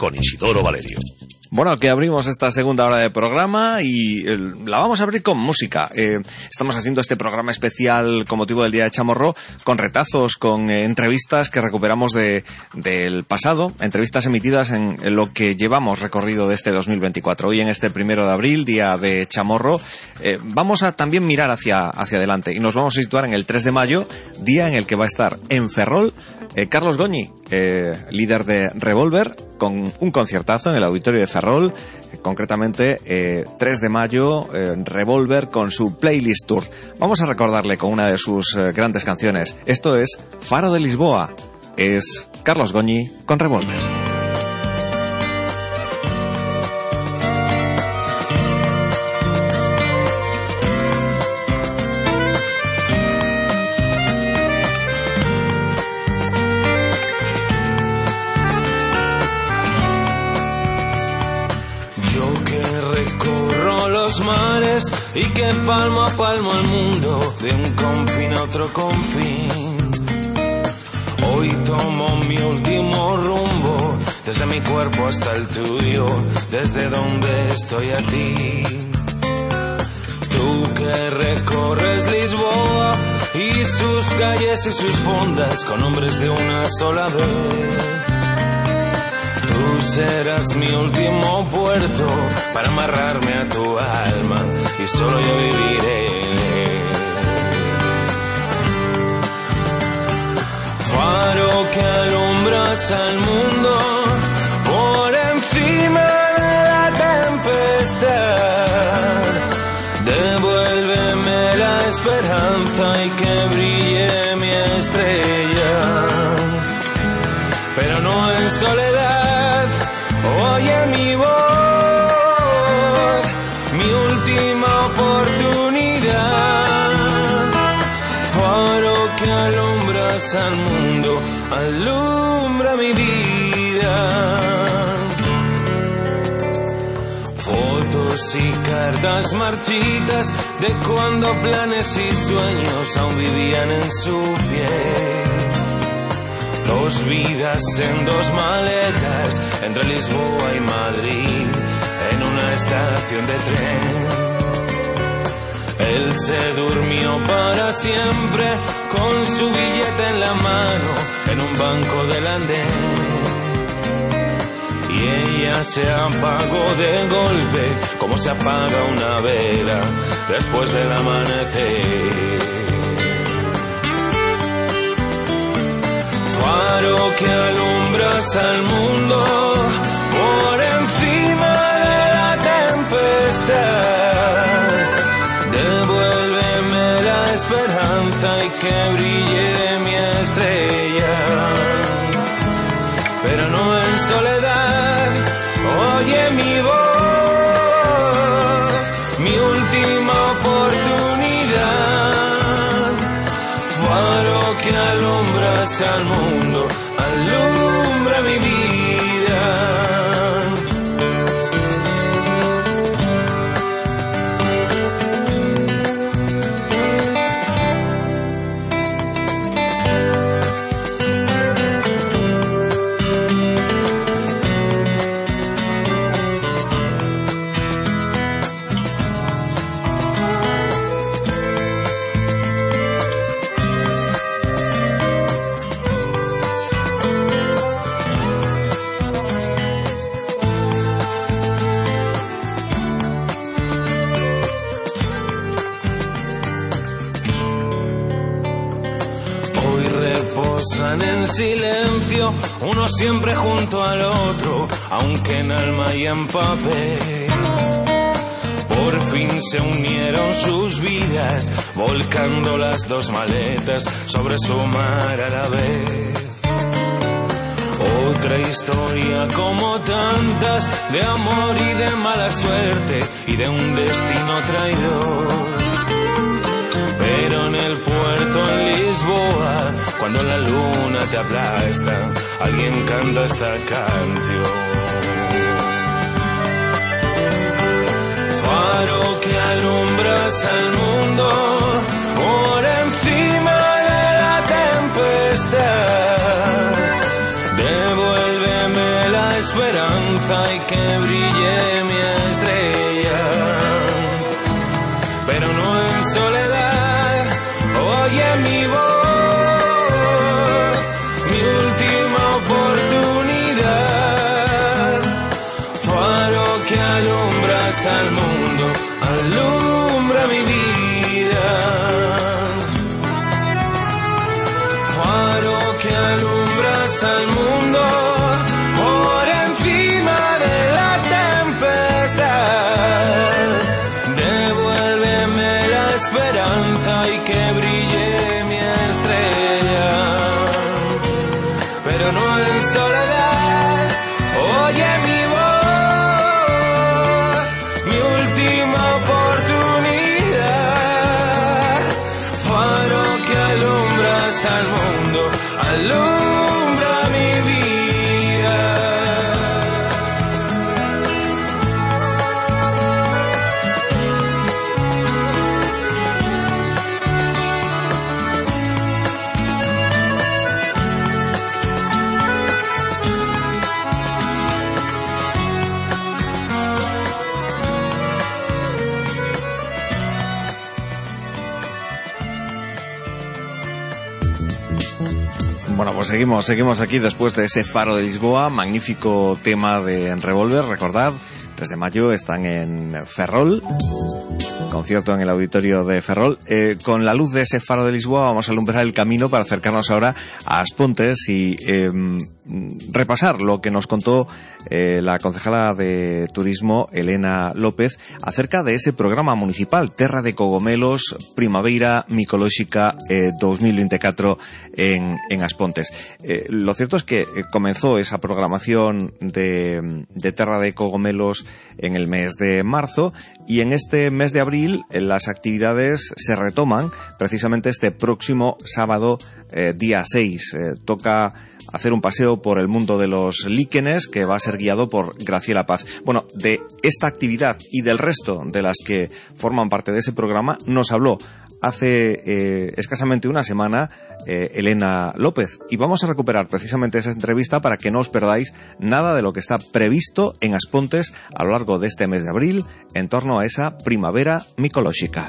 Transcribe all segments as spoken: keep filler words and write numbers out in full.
con Isidoro Valerio. Bueno, que abrimos esta segunda hora de programa y eh, la vamos a abrir con música. Eh, estamos haciendo este programa especial con motivo del Día de Chamorro, con retazos, con eh, entrevistas que recuperamos de del pasado, entrevistas emitidas en, en lo que llevamos recorrido de este dos mil veinticuatro. Hoy en este primero de abril, Día de Chamorro, eh, vamos a también mirar hacia, hacia adelante y nos vamos a situar en el tres de mayo, día en el que va a estar en Ferrol eh, Carlos Goñi, eh, líder de Revolver, con un conciertazo en el auditorio de Ferrol, eh, concretamente eh, tres de mayo, eh, Revolver con su Playlist Tour. Vamos a recordarle con una de sus eh, grandes canciones. Esto es Faro de Lisboa. Es Carlos Goñi con Revolver. Mares y que palmo a palmo el mundo, de un confín a otro confín. Hoy tomo mi último rumbo, desde mi cuerpo hasta el tuyo, desde donde estoy a ti. Tú que recorres Lisboa y sus calles y sus fondas con hombres de una sola vez. Tú serás mi último puerto para amarrarme a tu alma y solo yo viviré. Faro que alumbras al mundo por encima de la tempestad. Devuélveme la esperanza y que brille mi estrella, pero no en soledad. Oye mi voz, mi última oportunidad. Faro que alumbras al mundo, alumbra mi vida. Fotos y cartas marchitas de cuando planes y sueños aún vivían en su piel. Dos vidas en dos maletas, entre Lisboa y Madrid, en una estación de tren. Él se durmió para siempre, con su billete en la mano, en un banco del andén. Y ella se apagó de golpe, como se apaga una vela después del amanecer. Faro que alumbras al mundo por encima de la tempestad. Devuélveme la esperanza y que brille mi estrella, pero no en soledad. Oye mi voz, mi última oportunidad. Faro que alumbras al mundo, alumbra mi vida. En silencio, uno siempre junto al otro, aunque en alma y en papel. Por fin se unieron sus vidas, volcando las dos maletas sobre su mar a la vez. Otra historia como tantas, de amor y de mala suerte, y de un destino traidor. Pero en el puerto en Lisboa, cuando la luna te aplasta, alguien canta esta canción. Faro que alumbras al mundo por encima de la tempestad. Devuélveme la esperanza esperanza y que brille mi estrella, pero no en soledad. Oye mi voz, mi última oportunidad, faro que alumbras al mundo, alumbra mi vida, faro que alumbras al mundo por encima de la tempestad. Devuélveme la esperanza y que brille mi estrella, pero no en soledad. Oye mi voz, mi última oportunidad, faro que alumbras al mundo, alumbra mi vida. Bueno, pues seguimos, seguimos aquí después de ese Faro de Lisboa, magnífico tema de Revolver, recordad, tres de mayo están en Ferrol, concierto en el auditorio de Ferrol. Eh, con la luz de ese Faro de Lisboa vamos a alumbrar el camino para acercarnos ahora a Aspontes y eh, repasar lo que nos contó eh, la concejala de Turismo, Elena López, acerca de ese programa municipal Terra de Cogomelos Primavera Micolóxica eh, dos mil veinticuatro en, en Aspontes. Eh, lo cierto es que eh, comenzó esa programación de, de Terra de Cogomelos en el mes de marzo y en este mes de abril eh, las actividades se retoman precisamente este próximo sábado eh, día seis. Eh, toca hacer un paseo por el mundo de los líquenes que va a ser guiado por Graciela Paz. Bueno, de esta actividad y del resto de las que forman parte de ese programa nos habló hace eh, escasamente una semana eh, Elena López y vamos a recuperar precisamente esa entrevista para que no os perdáis nada de lo que está previsto en Aspontes a lo largo de este mes de abril en torno a esa primavera micológica.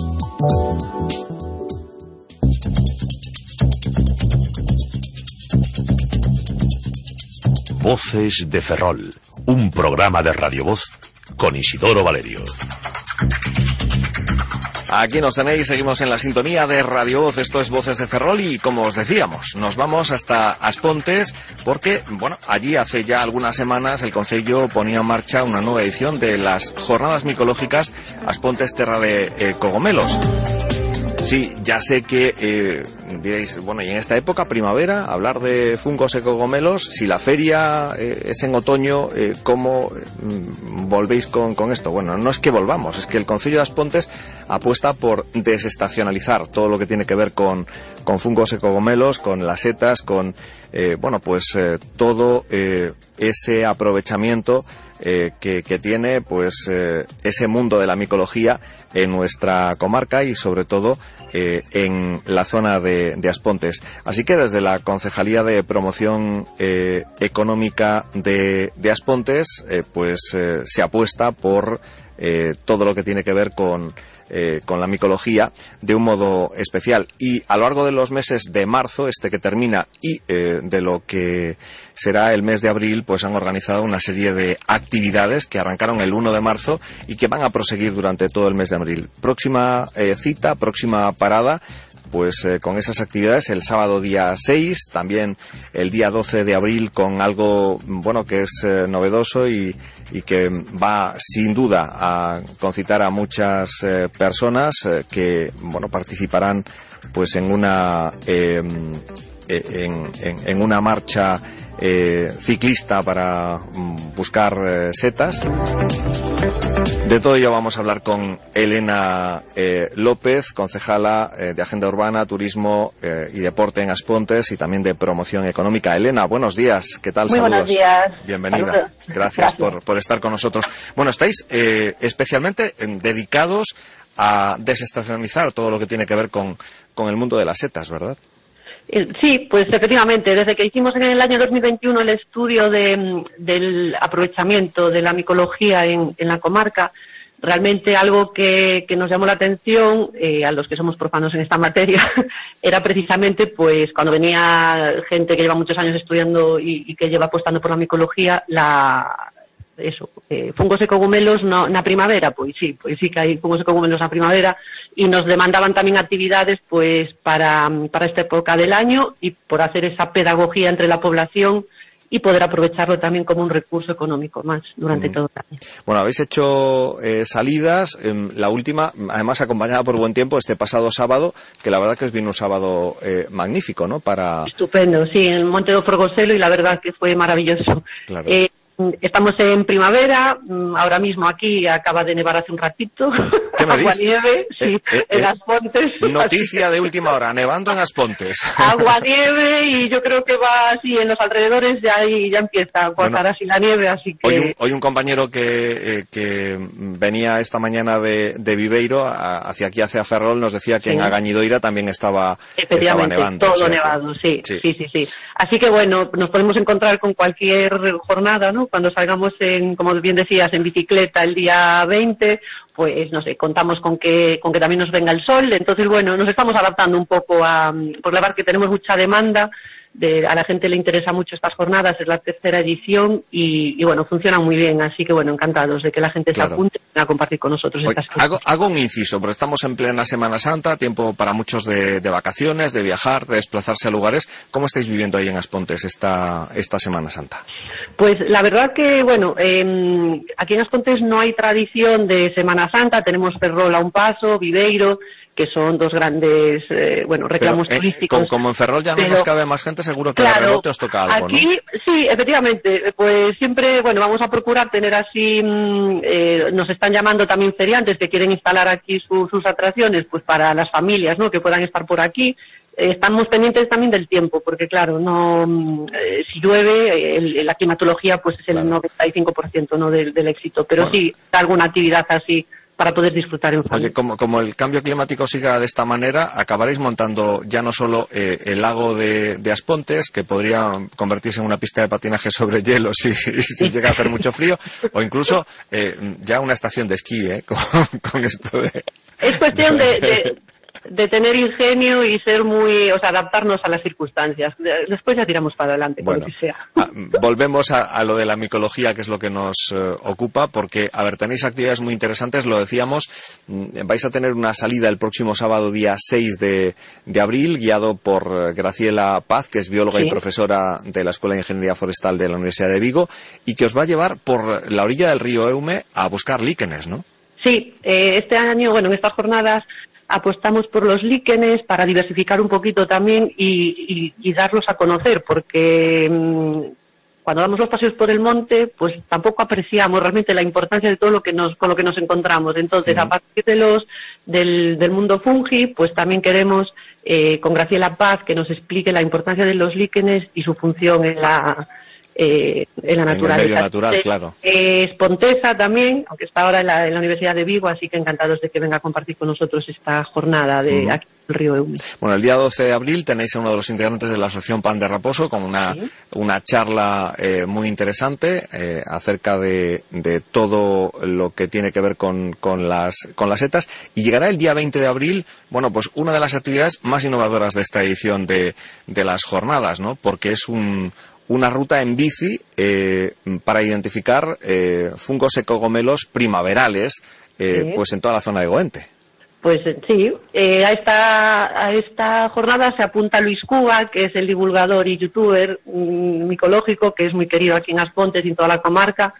Voces de Ferrol, un programa de Radio Voz con Isidoro Valerio. Aquí nos tenéis, seguimos en la sintonía de Radio Voz, esto es Voces de Ferrol y como os decíamos, nos vamos hasta Aspontes porque, bueno, allí hace ya algunas semanas el Concello ponía en marcha una nueva edición de las Jornadas Micológicas Aspontes Terra de eh, Cogomelos. Sí, ya sé que eh, diréis, bueno, y en esta época, primavera, hablar de fungos y cogomelos, si la feria eh, es en otoño, eh, ¿cómo eh, volvéis con, con esto? Bueno, no es que volvamos, es que el Concello de Aspontes apuesta por desestacionalizar todo lo que tiene que ver con, con fungos y cogomelos, con las setas, con, eh, bueno, pues eh, todo eh, ese aprovechamiento Eh, que, que tiene pues eh, ese mundo de la micología en nuestra comarca y sobre todo eh, en la zona de, de Aspontes. Así que desde la Concejalía de Promoción eh, Económica de, de Aspontes eh, pues eh, se apuesta por eh, todo lo que tiene que ver con Eh, con la micología de un modo especial y a lo largo de los meses de marzo, este que termina, y eh, de lo que será el mes de abril, pues han organizado una serie de actividades que arrancaron el uno de marzo y que van a proseguir durante todo el mes de abril. Próxima eh, cita, próxima parada, pues eh, con esas actividades el sábado día seis, también el día doce de abril con algo, bueno, que es eh, novedoso y, y que va sin duda a concitar a muchas eh, personas eh, que, bueno, participarán pues en una eh, en, en, en una marcha eh, ciclista para mm, buscar eh, setas. De todo ello vamos a hablar con Elena eh, López, concejala eh, de Agenda Urbana, Turismo eh, y Deporte en Aspontes y también de Promoción Económica. Elena, buenos días. ¿Qué tal? Muy Saludos. buenos días. Bienvenida. Saludos. Gracias, Gracias. Por, por estar con nosotros. Bueno, estáis eh, especialmente eh, dedicados a desestacionalizar todo lo que tiene que ver con, con el mundo de las setas, ¿verdad? Sí, pues efectivamente, desde que hicimos en el año dos mil veintiuno el estudio de, del aprovechamiento de la micología en, en la comarca, realmente algo que, que nos llamó la atención, eh, a los que somos profanos en esta materia, era precisamente pues cuando venía gente que lleva muchos años estudiando y, y que lleva apostando por la micología, la eso, eh, fungos e cogumelos no, na primavera, pois sí, pois sí que hai fungos e cogumelos na primavera, e nos demandaban tamén actividades pues para, para esta época del año y por hacer esa pedagogía entre la población y poder aprovecharlo también como un recurso económico más durante mm. todo el año. Bueno, habéis hecho eh, salidas, eh, la última, además acompañada por buen tiempo, este pasado sábado, que la verdad que os vino un sábado eh, magnífico, ¿no? Para... Estupendo, sí, en el Monte do Forgoselo, y la verdad que fue maravilloso. Claro. Eh, Estamos en primavera, ahora mismo aquí acaba de nevar hace un ratito. ¿Qué me Agua dices? nieve, sí, eh, eh, en Aspontes. Noticia de última hora, nevando en Aspontes. Agua nieve, y yo creo que va así en los alrededores, ya ahí ya empieza a cuajar bueno, así la nieve, así que... Hoy un, hoy un compañero que, eh, que venía esta mañana de, de Viveiro a, hacia aquí, hacia Ferrol, nos decía que sí. En Agañidoira también estaba, estaba nevando. Todo o sea, nevado, sí, sí, sí, sí, sí. Así que bueno, nos podemos encontrar con cualquier jornada, ¿no? Cuando salgamos, en, como bien decías, en bicicleta el día veinte, pues no sé, contamos con que con que también nos venga el sol. Entonces, bueno, nos estamos adaptando un poco a, por la verdad que tenemos mucha demanda, de, a la gente le interesa mucho estas jornadas, es la tercera edición y, y bueno, funcionan muy bien, así que bueno, encantados de que la gente claro. se apunte a compartir con nosotros. Oye, estas cosas. Hago, hago un inciso, porque estamos en plena Semana Santa, tiempo para muchos de, de vacaciones, de viajar, de desplazarse a lugares. ¿Cómo estáis viviendo ahí en Aspontes esta, esta Semana Santa? Pues la verdad que, bueno, eh, aquí en Aspontes no hay tradición de Semana Santa, tenemos Ferrol a un paso, Viveiro, que son dos grandes, eh, bueno, reclamos pero, eh, turísticos. Como, como en Ferrol ya no pero, nos cabe más gente, seguro que claro, de rebote os toca algo, aquí, ¿no? Sí, efectivamente, pues siempre, bueno, vamos a procurar tener así, eh, nos están llamando también feriantes que quieren instalar aquí su, sus atracciones, pues para las familias, ¿no?, que puedan estar por aquí. Estamos pendientes también del tiempo, porque claro, no eh, si llueve, el, la climatología pues es el claro. noventa y cinco por ciento, ¿no?, del, del éxito, pero bueno. Sí, alguna actividad así para poder disfrutar en familia. Oye, como, como el cambio climático siga de esta manera, acabaréis montando ya no solo eh, el lago de, de Aspontes, que podría convertirse en una pista de patinaje sobre hielo si, si llega a hacer mucho frío, o incluso eh, ya una estación de esquí, ¿eh? Con, con esto de... Es cuestión de... de... de tener ingenio y ser muy, o sea, adaptarnos a las circunstancias. Después ya tiramos para adelante, bueno, como que sea. A, volvemos a, a lo de la micología, que es lo que nos eh, ocupa, porque, a ver, tenéis actividades muy interesantes, lo decíamos, vais a tener una salida el próximo sábado, día seis de, de abril, guiado por Graciela Paz, que es bióloga ¿Sí? y profesora de la Escuela de Ingeniería Forestal de la Universidad de Vigo, y que os va a llevar por la orilla del río Eume a buscar líquenes, ¿no? Sí, eh, este año, bueno, en estas jornadas apostamos por los líquenes para diversificar un poquito también y, y, y darlos a conocer, porque mmm, cuando damos los paseos por el monte, pues tampoco apreciamos realmente la importancia de todo lo que nos, con lo que nos encontramos. Entonces, sí. a partir de los del, del mundo fungi, pues también queremos eh, con Graciela Paz que nos explique la importancia de los líquenes y su función en la Eh, en la naturaleza. En el medio natural, claro. Eh, es pontesa también, aunque está ahora en la, en la Universidad de Vigo, así que encantados de que venga a compartir con nosotros esta jornada de uh-huh. aquí en el río Eume. Bueno, el día doce de abril tenéis a uno de los integrantes de la Asociación Pan de Raposo con una, ¿Sí? una charla eh, muy interesante eh, acerca de, de todo lo que tiene que ver con, con, las, con las setas, y llegará el día veinte de abril, bueno, pues una de las actividades más innovadoras de esta edición de, de las jornadas, ¿no? Porque es un una ruta en bici eh, para identificar eh, fungos y cogomelos primaverales eh, sí. pues en toda la zona de Goente. Pues sí, eh, a, esta, a esta jornada se apunta Luis Cuba, que es el divulgador y youtuber mm, micológico, que es muy querido aquí en Aspontes y en toda la comarca,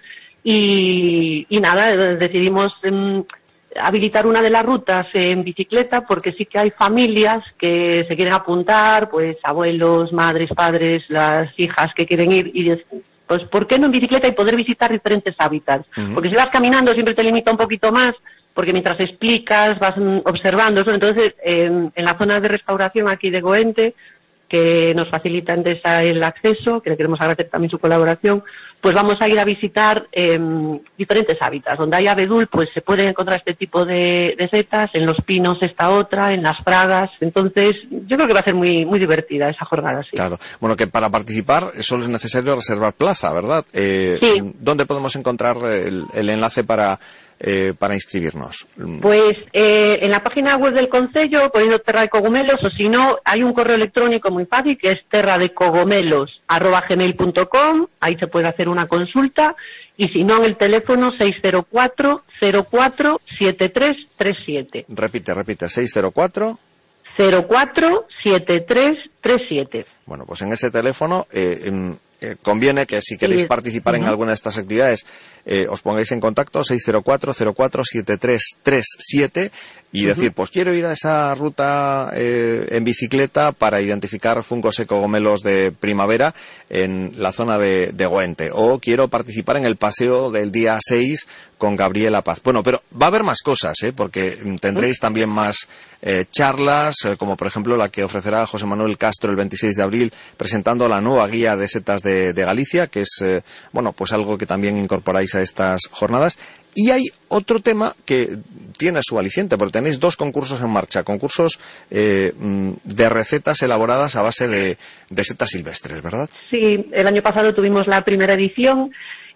y, y nada, decidimos mm, habilitar una de las rutas en bicicleta, porque sí que hay familias que se quieren apuntar, pues abuelos, madres, padres, las hijas que quieren ir, y pues ¿por qué no en bicicleta y poder visitar diferentes hábitats? Uh-huh. Porque si vas caminando siempre te limita un poquito más, porque mientras explicas vas observando, ¿no? Entonces en, en la zona de restauración aquí de Goente, que nos facilita Endesa el acceso, que le queremos agradecer también su colaboración, pues vamos a ir a visitar eh, diferentes hábitats. Donde hay abedul, pues se pueden encontrar este tipo de, de setas, en los pinos esta otra, en las fragas. Entonces, yo creo que va a ser muy muy divertida esa jornada, sí. Claro. Bueno, que para participar solo es necesario reservar plaza, ¿verdad? Eh, sí. ¿Dónde podemos encontrar el, el enlace para eh, para inscribirnos? Pues eh, en la página web del Concello, poniendo Terra de Cogomelos, o si no, hay un correo electrónico muy fácil que es terradecogomelos arroba gmail punto com. Ahí se puede hacer una consulta, y si no, en el teléfono seis cero cuatro cero cuatro siete tres tres siete. Repite, repite, seis cero cuatro cero cuatro siete tres tres siete. Bueno, pues en ese teléfono eh, eh, eh, conviene que si queréis sí. participar uh-huh. en alguna de estas actividades eh, os pongáis en contacto seis cero cuatro cero cuatro siete tres tres siete y uh-huh. decir, pues quiero ir a esa ruta eh, en bicicleta para identificar fungos y cogomelos de primavera en la zona de, de Goente, o quiero participar en el paseo del día seis con Gabriela Paz. Bueno, pero va a haber más cosas, ¿eh? Porque tendréis también más eh, charlas, eh, como por ejemplo la que ofrecerá José Manuel Castro el veintiséis de abril presentando la nueva guía de setas de, de Galicia, que es, eh, bueno, pues algo que también incorporáis a estas jornadas. Y hay otro tema que tiene su aliciente, porque tenéis dos concursos en marcha, concursos eh, de recetas elaboradas a base de, de setas silvestres, ¿verdad? Sí, el año pasado tuvimos la primera edición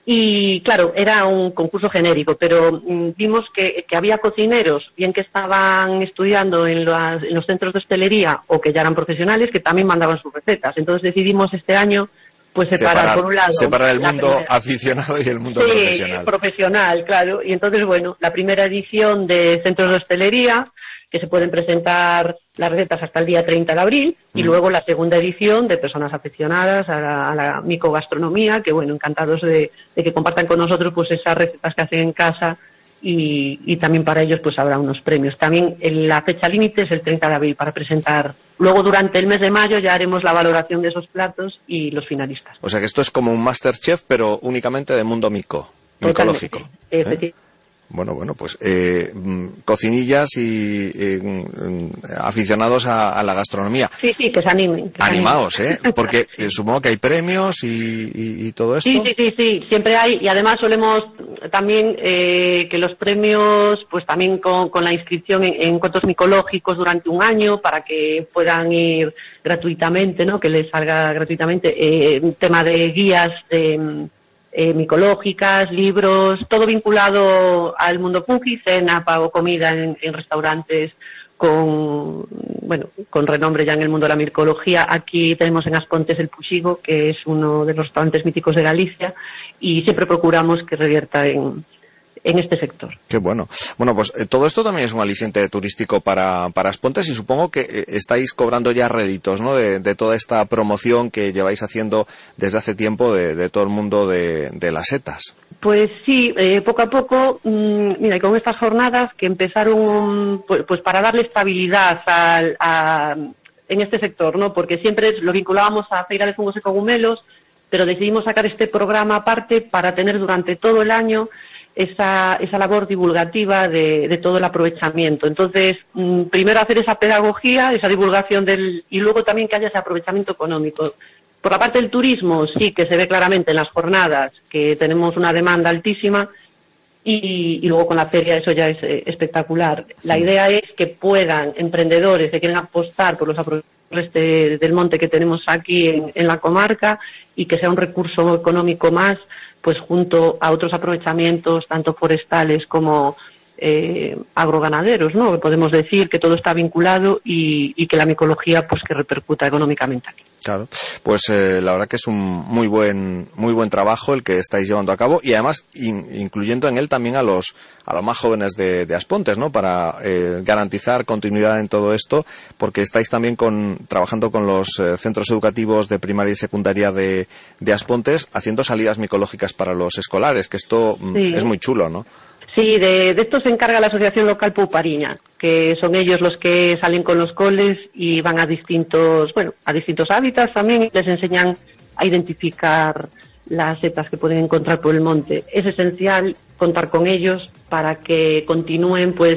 y, claro, era un concurso genérico, pero mm, vimos que, que había cocineros, bien que estaban estudiando en, las, en los centros de hostelería o que ya eran profesionales, que también mandaban sus recetas. Entonces decidimos este año pues separar, separar, por un lado, separar el mundo primera... aficionado y el mundo sí, profesional. profesional, claro. Y entonces, bueno, la primera edición de centros de hostelería, que se pueden presentar las recetas hasta el día treinta de abril, y mm. luego la segunda edición de personas aficionadas a la, a la micogastronomía, que, bueno, encantados de, de que compartan con nosotros pues esas recetas que hacen en casa. Y, y también para ellos pues habrá unos premios. También la fecha límite es el treinta de abril para presentar. Luego durante el mes de mayo ya haremos la valoración de esos platos y los finalistas. O sea que esto es como un Masterchef, pero únicamente de mundo mico, micológico. Totalmente. ¿Eh? Bueno, bueno, pues eh, cocinillas y eh, aficionados a, a la gastronomía. Sí, sí, que se animen. Que Animaos, se animen. ¿eh? Porque eh, supongo que hay premios y, y, y todo esto. Sí, sí, sí, sí, siempre hay. Y además solemos también eh, que los premios, pues también con, con la inscripción en, en encuentros micológicos durante un año para que puedan ir gratuitamente, ¿no? Que les salga gratuitamente. Eh, un tema de guías de... Eh, micológicas, libros, todo vinculado al mundo punky, cena, pago comida en, en restaurantes con, bueno, con renombre ya en el mundo de la micología. Aquí tenemos en Aspontes el Puxigo, que es uno de los restaurantes míticos de Galicia, y siempre procuramos que revierta en, en este sector. Qué bueno. Bueno, pues eh, todo esto también es un aliciente turístico para, para Aspontes, y supongo que eh, estáis cobrando ya réditos, ¿no? De, de toda esta promoción que lleváis haciendo desde hace tiempo de, de todo el mundo de, de las setas. Pues sí, eh, poco a poco, mmm, mira, y con estas jornadas que empezaron pues, pues para darle estabilidad al, a, en este sector, ¿no? Porque siempre lo vinculábamos a Feira de Fungos y Cogumelos, pero decidimos sacar este programa aparte para tener durante todo el año esa, esa labor divulgativa de, de todo el aprovechamiento. Entonces, mmm, primero hacer esa pedagogía, esa divulgación del, y luego también que haya ese aprovechamiento económico. Por la parte del turismo, sí que se ve claramente en las jornadas que tenemos una demanda altísima, y, y luego con la feria eso ya es eh, espectacular. La idea es que puedan emprendedores que quieran apostar por los aprovechamientos de, del monte que tenemos aquí en, en la comarca, y que sea un recurso económico más, pues junto a otros aprovechamientos tanto forestales como eh, agroganaderos, ¿no? Que podemos decir que todo está vinculado, y, y que la micología pues que repercuta económicamente aquí. Claro, pues eh, la verdad que es un muy buen muy buen trabajo el que estáis llevando a cabo, y además in, incluyendo en él también a los a los más jóvenes de, de Aspontes, ¿no? Para eh, garantizar continuidad en todo esto, porque estáis también con trabajando con los eh, centros educativos de primaria y secundaria de, de Aspontes, haciendo salidas micológicas para los escolares, que esto sí. es muy chulo, ¿no? Sí, de, de esto se encarga la Asociación Local Poupariña, que son ellos los que salen con los coles y van a distintos, bueno, a distintos hábitats también, y les enseñan a identificar las setas que pueden encontrar por el monte. Es esencial contar con ellos para que continúen, pues,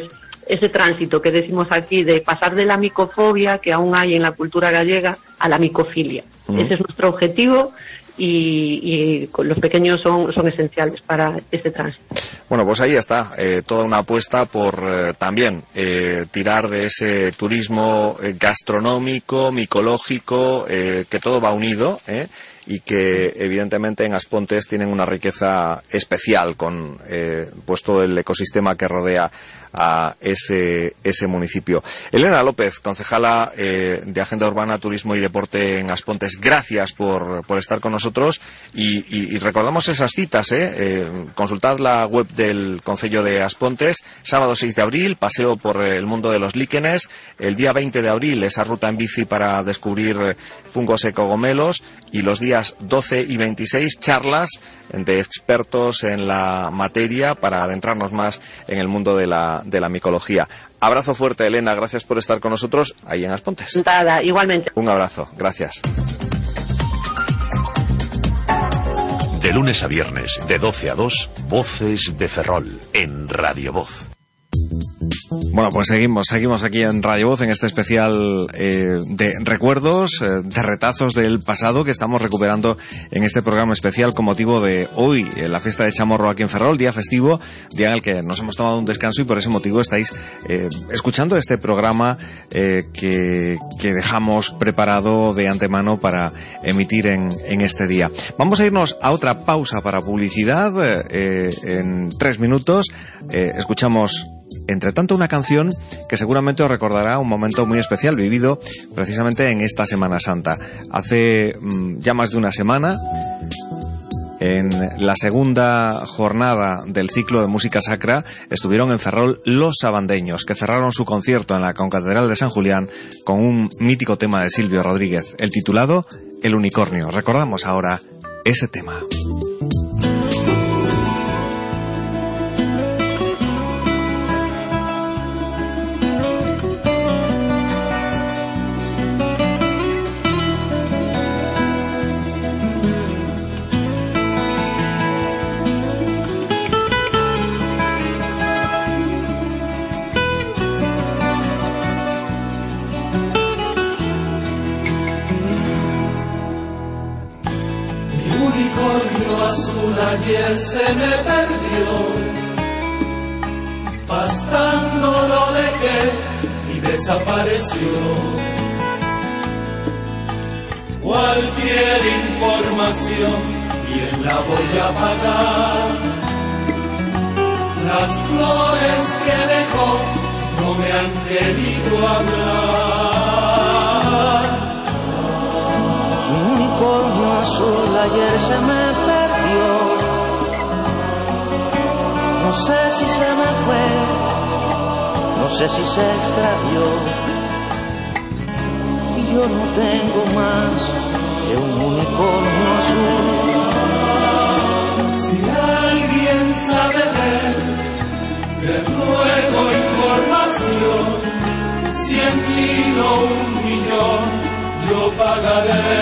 ese tránsito que decimos aquí de pasar de la micofobia que aún hay en la cultura gallega a la micofilia. Uh-huh. Ese es nuestro objetivo. Y, y los pequeños son, son esenciales para este tránsito. Bueno, pues ahí está, eh, toda una apuesta por eh, también eh, tirar de ese turismo eh, gastronómico, micológico, eh, que todo va unido, eh, y que evidentemente en Aspontes tienen una riqueza especial con eh, pues todo el ecosistema que rodea a ese ese municipio. Elena López, concejala eh, de Agenda Urbana, Turismo y Deporte en Aspontes, gracias por, por estar con nosotros y, y, y recordamos esas citas, ¿eh? Eh, consultad la web del Concello de Aspontes, sábado seis de abril, paseo por el mundo de los líquenes, el día veinte de abril esa ruta en bici para descubrir fungos y cogomelos, y los días doce y veintiséis charlas de expertos en la materia para adentrarnos más en el mundo de la, de la micología. Abrazo fuerte, Elena, gracias por estar con nosotros ahí en Aspontes. Nada, igualmente. Un abrazo, gracias. De lunes a viernes, de doce a dos, Voces de Ferrol, en Radio Voz. Bueno, pues seguimos, seguimos aquí en Radio Voz en este especial eh, de recuerdos, eh, de retazos del pasado que estamos recuperando en este programa especial con motivo de hoy, eh, la fiesta de Chamorro aquí en Ferrol, día festivo, día en el que nos hemos tomado un descanso y por ese motivo estáis eh, escuchando este programa eh, que, que dejamos preparado de antemano para emitir en, en este día. Vamos a irnos a otra pausa para publicidad eh, en tres minutos. Eh, escuchamos entre tanto una canción que seguramente os recordará un momento muy especial vivido precisamente en esta Semana Santa. Hace mmm, ya más de una semana, en la segunda jornada del ciclo de música sacra, estuvieron en Ferrol Los Sabandeños, que cerraron su concierto en la Concatedral de San Julián con un mítico tema de Silvio Rodríguez, el titulado El Unicornio. Recordamos ahora ese tema. Ayer se me perdió, pastando lo dejé y desapareció. Cualquier información bien la voy a pagar. Las flores que dejó no me han querido hablar. Mi unicornio azul ayer se me perdió. No sé si se me fue, no sé si se extravió. Y yo no tengo más que un unicornio azul. Si alguien sabe de él, les ruego información. Cien mil o un millón yo pagaré.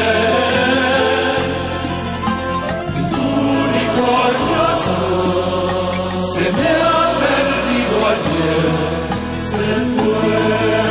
Mi unicornio azul se me ha perdido ayer, se fue.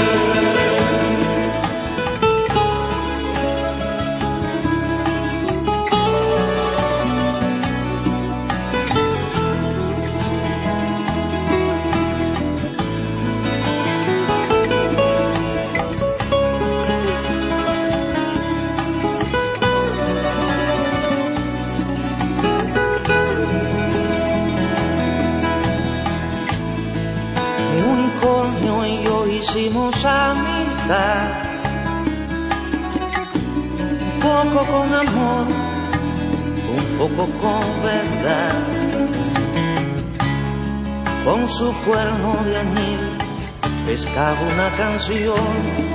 Hicimos amistad, un poco con amor, un poco con verdad. Con su cuerno de añil pescaba una canción.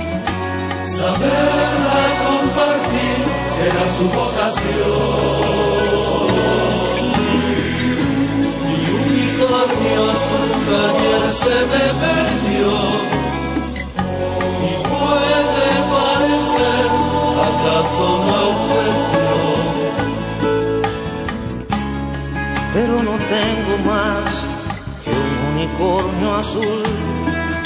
Saberla compartir era su vocación. Mi unicornio azul ayer se me perdió. ¿Acaso una obsesión? Pero no tengo más que un unicornio azul.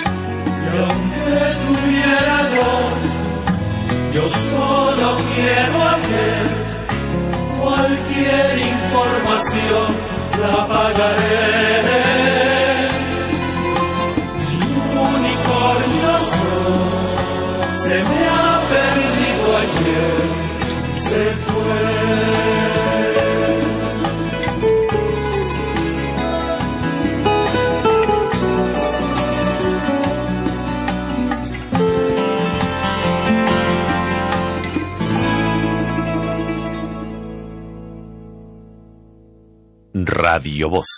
Y aunque tuviera dos, yo solo quiero aquel. Cualquier información la pagaré. Mi unicornio soy, se me ha perdido ayer, se fue. Radio Voz.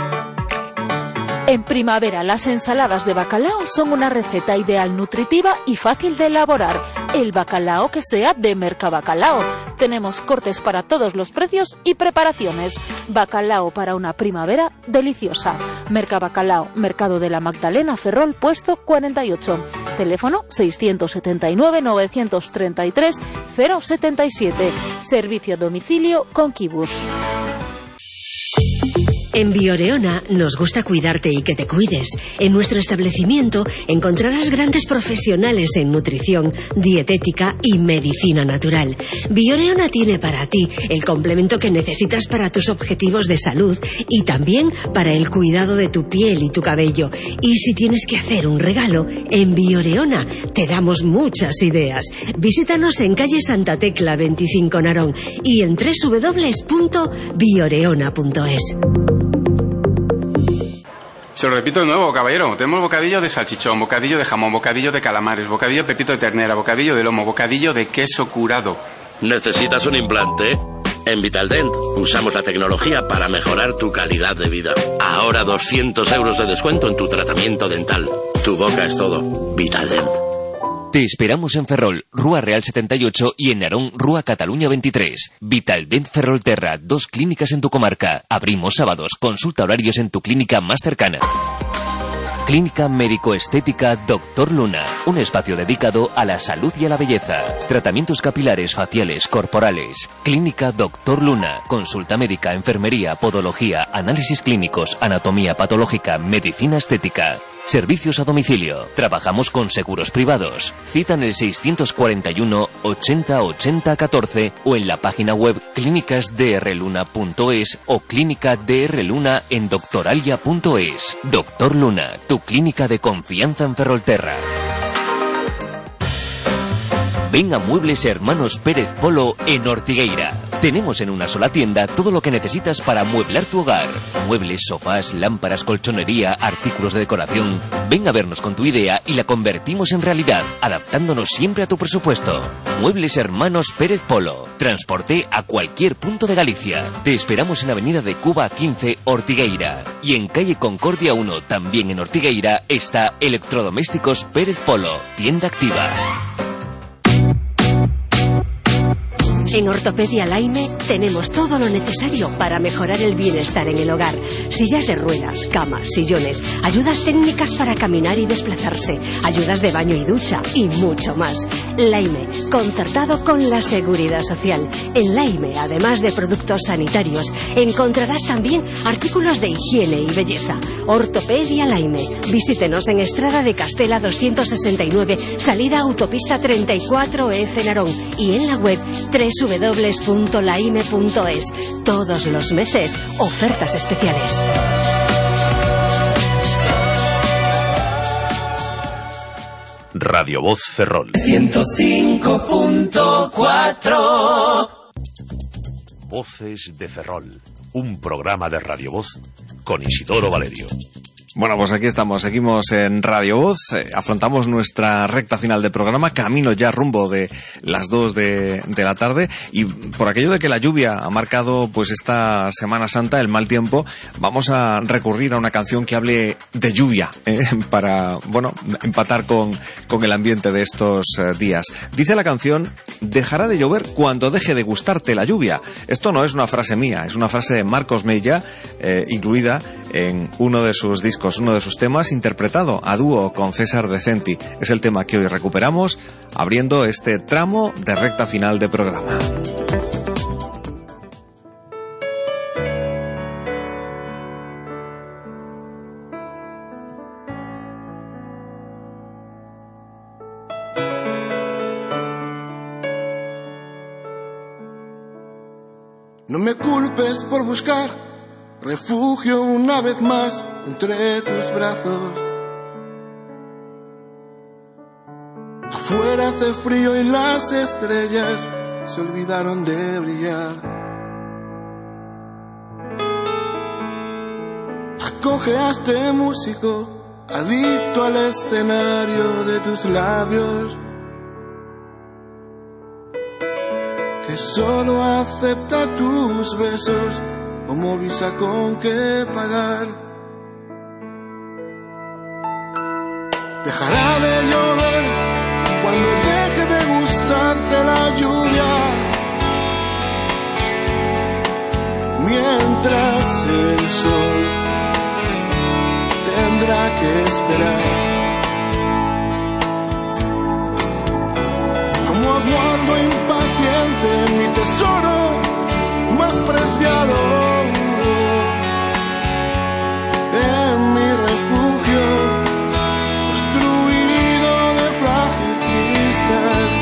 En primavera, las ensaladas de bacalao son una receta ideal, nutritiva y fácil de elaborar. El bacalao que sea de Mercabacalao. Tenemos cortes para todos los precios y preparaciones. Bacalao para una primavera deliciosa. Mercabacalao, Mercado de la Magdalena, Ferrol, puesto cuarenta y ocho. Teléfono seiscientos setenta y nueve, novecientos treinta y tres, cero setenta y siete. Servicio a domicilio con Kibus. En Bioreona nos gusta cuidarte y que te cuides. En nuestro establecimiento encontrarás grandes profesionales en nutrición, dietética y medicina natural. Bioreona tiene para ti el complemento que necesitas para tus objetivos de salud y también para el cuidado de tu piel y tu cabello. Y si tienes que hacer un regalo, en Bioreona te damos muchas ideas. Visítanos en calle Santa Tecla veinticinco Narón y en doble u doble u doble u punto bioreona punto es. Se lo repito de nuevo, caballero. Tenemos bocadillo de salchichón, bocadillo de jamón, bocadillo de calamares, bocadillo de pepito de ternera, bocadillo de lomo, bocadillo de queso curado. ¿Necesitas un implante? En Vitaldent usamos la tecnología para mejorar tu calidad de vida. Ahora doscientos euros de descuento en tu tratamiento dental. Tu boca es todo. Vitaldent. Te esperamos en Ferrol, Rúa Real setenta y ocho y en Narón, Rúa Cataluña veintitrés. Vitaldent Ferrolterra, dos clínicas en tu comarca. Abrimos sábados, consulta horarios en tu clínica más cercana. Clínica Médico-Estética Doctor Luna, un espacio dedicado a la salud y a la belleza. Tratamientos capilares, faciales, corporales. Clínica Doctor Luna, consulta médica, enfermería, podología, análisis clínicos, anatomía patológica, medicina estética. Servicios a domicilio. Trabajamos con seguros privados. Cita en el seiscientos cuarenta y uno, ochenta, ochenta, catorce o en la página web clínicas d r luna punto es o clínica d r luna en doctoralia punto es. Doctor Luna, tu clínica de confianza en Ferrolterra. Ven a Muebles Hermanos Pérez Polo en Ortigueira. Tenemos en una sola tienda todo lo que necesitas para amueblar tu hogar. Muebles, sofás, lámparas, colchonería, artículos de decoración. Ven a vernos con tu idea y la convertimos en realidad, adaptándonos siempre a tu presupuesto. Muebles Hermanos Pérez Polo. Transporte a cualquier punto de Galicia. Te esperamos en Avenida de Cuba quince, Ortigueira. Y en Calle Concordia uno, también en Ortigueira, está Electrodomésticos Pérez Polo. Tienda activa. En Ortopedia Laime tenemos todo lo necesario para mejorar el bienestar en el hogar. Sillas de ruedas, camas, sillones, ayudas técnicas para caminar y desplazarse, ayudas de baño y ducha y mucho más. Laime, concertado con la Seguridad Social. En Laime, además de productos sanitarios, encontrarás también artículos de higiene y belleza. Ortopedia Laime. Visítenos en Estrada de Castela doscientos sesenta y nueve, salida autopista treinta y cuatro F Narón y en la web doble u doble u doble u punto laime punto es. Todos los meses, ofertas especiales. Radio Voz Ferrol. ciento cinco punto cuatro. Voces de Ferrol. Un programa de Radio Voz con Isidoro Valerio. Bueno, pues aquí estamos, seguimos en Radio Voz, eh, afrontamos nuestra recta final de programa, camino ya rumbo de las dos de, de la tarde, y por aquello de que la lluvia ha marcado pues esta Semana Santa, el mal tiempo, vamos a recurrir a una canción que hable de lluvia, eh, para, bueno, empatar con, con el ambiente de estos eh, días. Dice la canción: dejará de llover cuando deje de gustarte la lluvia. Esto no es una frase mía, es una frase de Marcos Mella, eh, incluida en uno de sus discos, uno de sus temas, interpretado a dúo con César Decenti. Es el tema que hoy recuperamos, abriendo este tramo de recta final de programa. No me culpes por buscar refugio una vez más entre tus brazos. Afuera hace frío y las estrellas se olvidaron de brillar. Acoge a este músico, adicto al escenario de tus labios, que solo acepta tus besos como visa con que pagar. Dejará de llover cuando deje de gustarte la lluvia, mientras el sol tendrá que esperar. Como aguardo impaciente mi tesoro más preciado, en mi refugio construido de frágil cristal.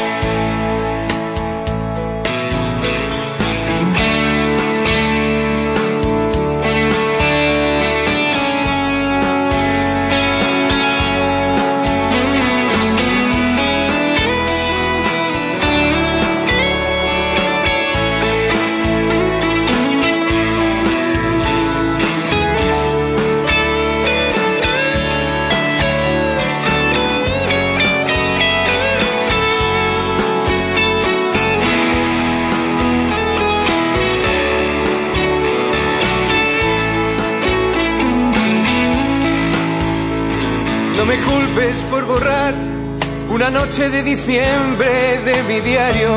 No me culpes por borrar una noche de diciembre de mi diario.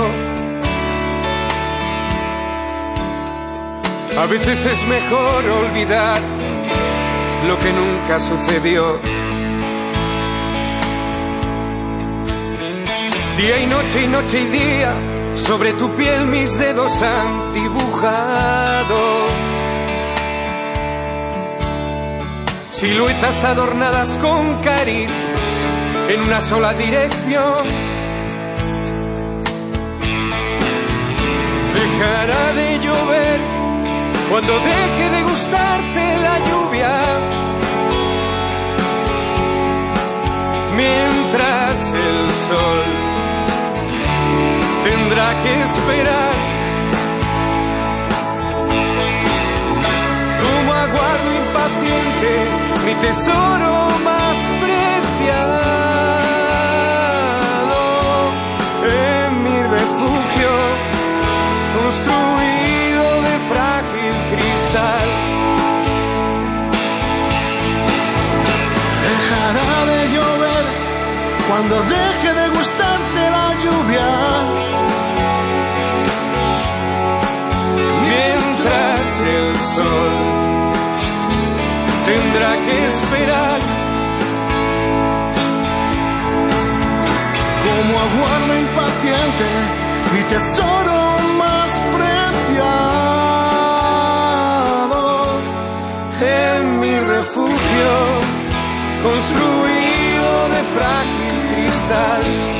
A veces es mejor olvidar lo que nunca sucedió. Día y noche y noche y día, sobre tu piel mis dedos han dibujado siluetas adornadas con caricias en una sola dirección. Dejará de llover cuando deje de gustarte la lluvia, mientras el sol tendrá que esperar. Como aguardo impaciente mi tesoro más preciado, en mi refugio construido de frágil cristal. Dejará de llover cuando deje de gustarte la lluvia, mientras el sol tendrá que esperar. Como aguardo impaciente mi tesoro más preciado, en mi refugio construido de frágil cristal.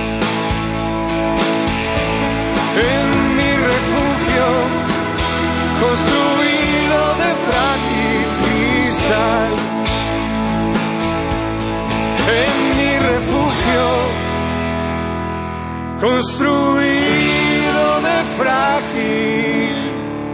En mi refugio construido de frágil cristal. En mi refugio construido de frágil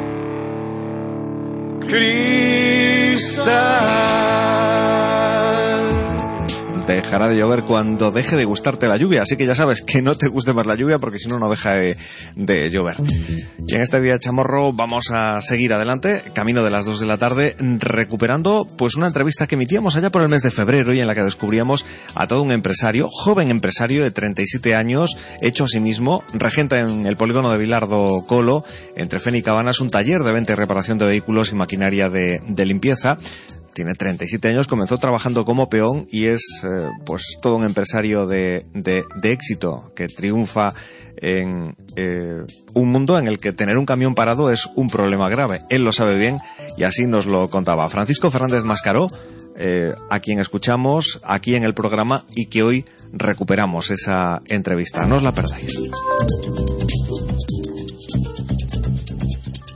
cristal. Dejará de llover cuando deje de gustarte la lluvia, así que ya sabes que no te guste más la lluvia porque si no, no deja de, de llover. Y en este día de chamorro vamos a seguir adelante, camino de las dos de la tarde, recuperando pues una entrevista que emitíamos allá por el mes de febrero y en la que descubríamos a todo un empresario, joven empresario de treinta y siete años, hecho a sí mismo, regenta en el polígono de Vilardo Colo, entre Feni y Cabanas, un taller de venta y reparación de vehículos y maquinaria de, de limpieza. Tiene treinta y siete años, comenzó trabajando como peón y es eh, pues todo un empresario de, de, de éxito que triunfa en eh, un mundo en el que tener un camión parado es un problema grave. Él lo sabe bien y así nos lo contaba. Francisco Fernández Mascaró, eh, a quien escuchamos aquí en el programa y que hoy recuperamos esa entrevista. No os la perdáis.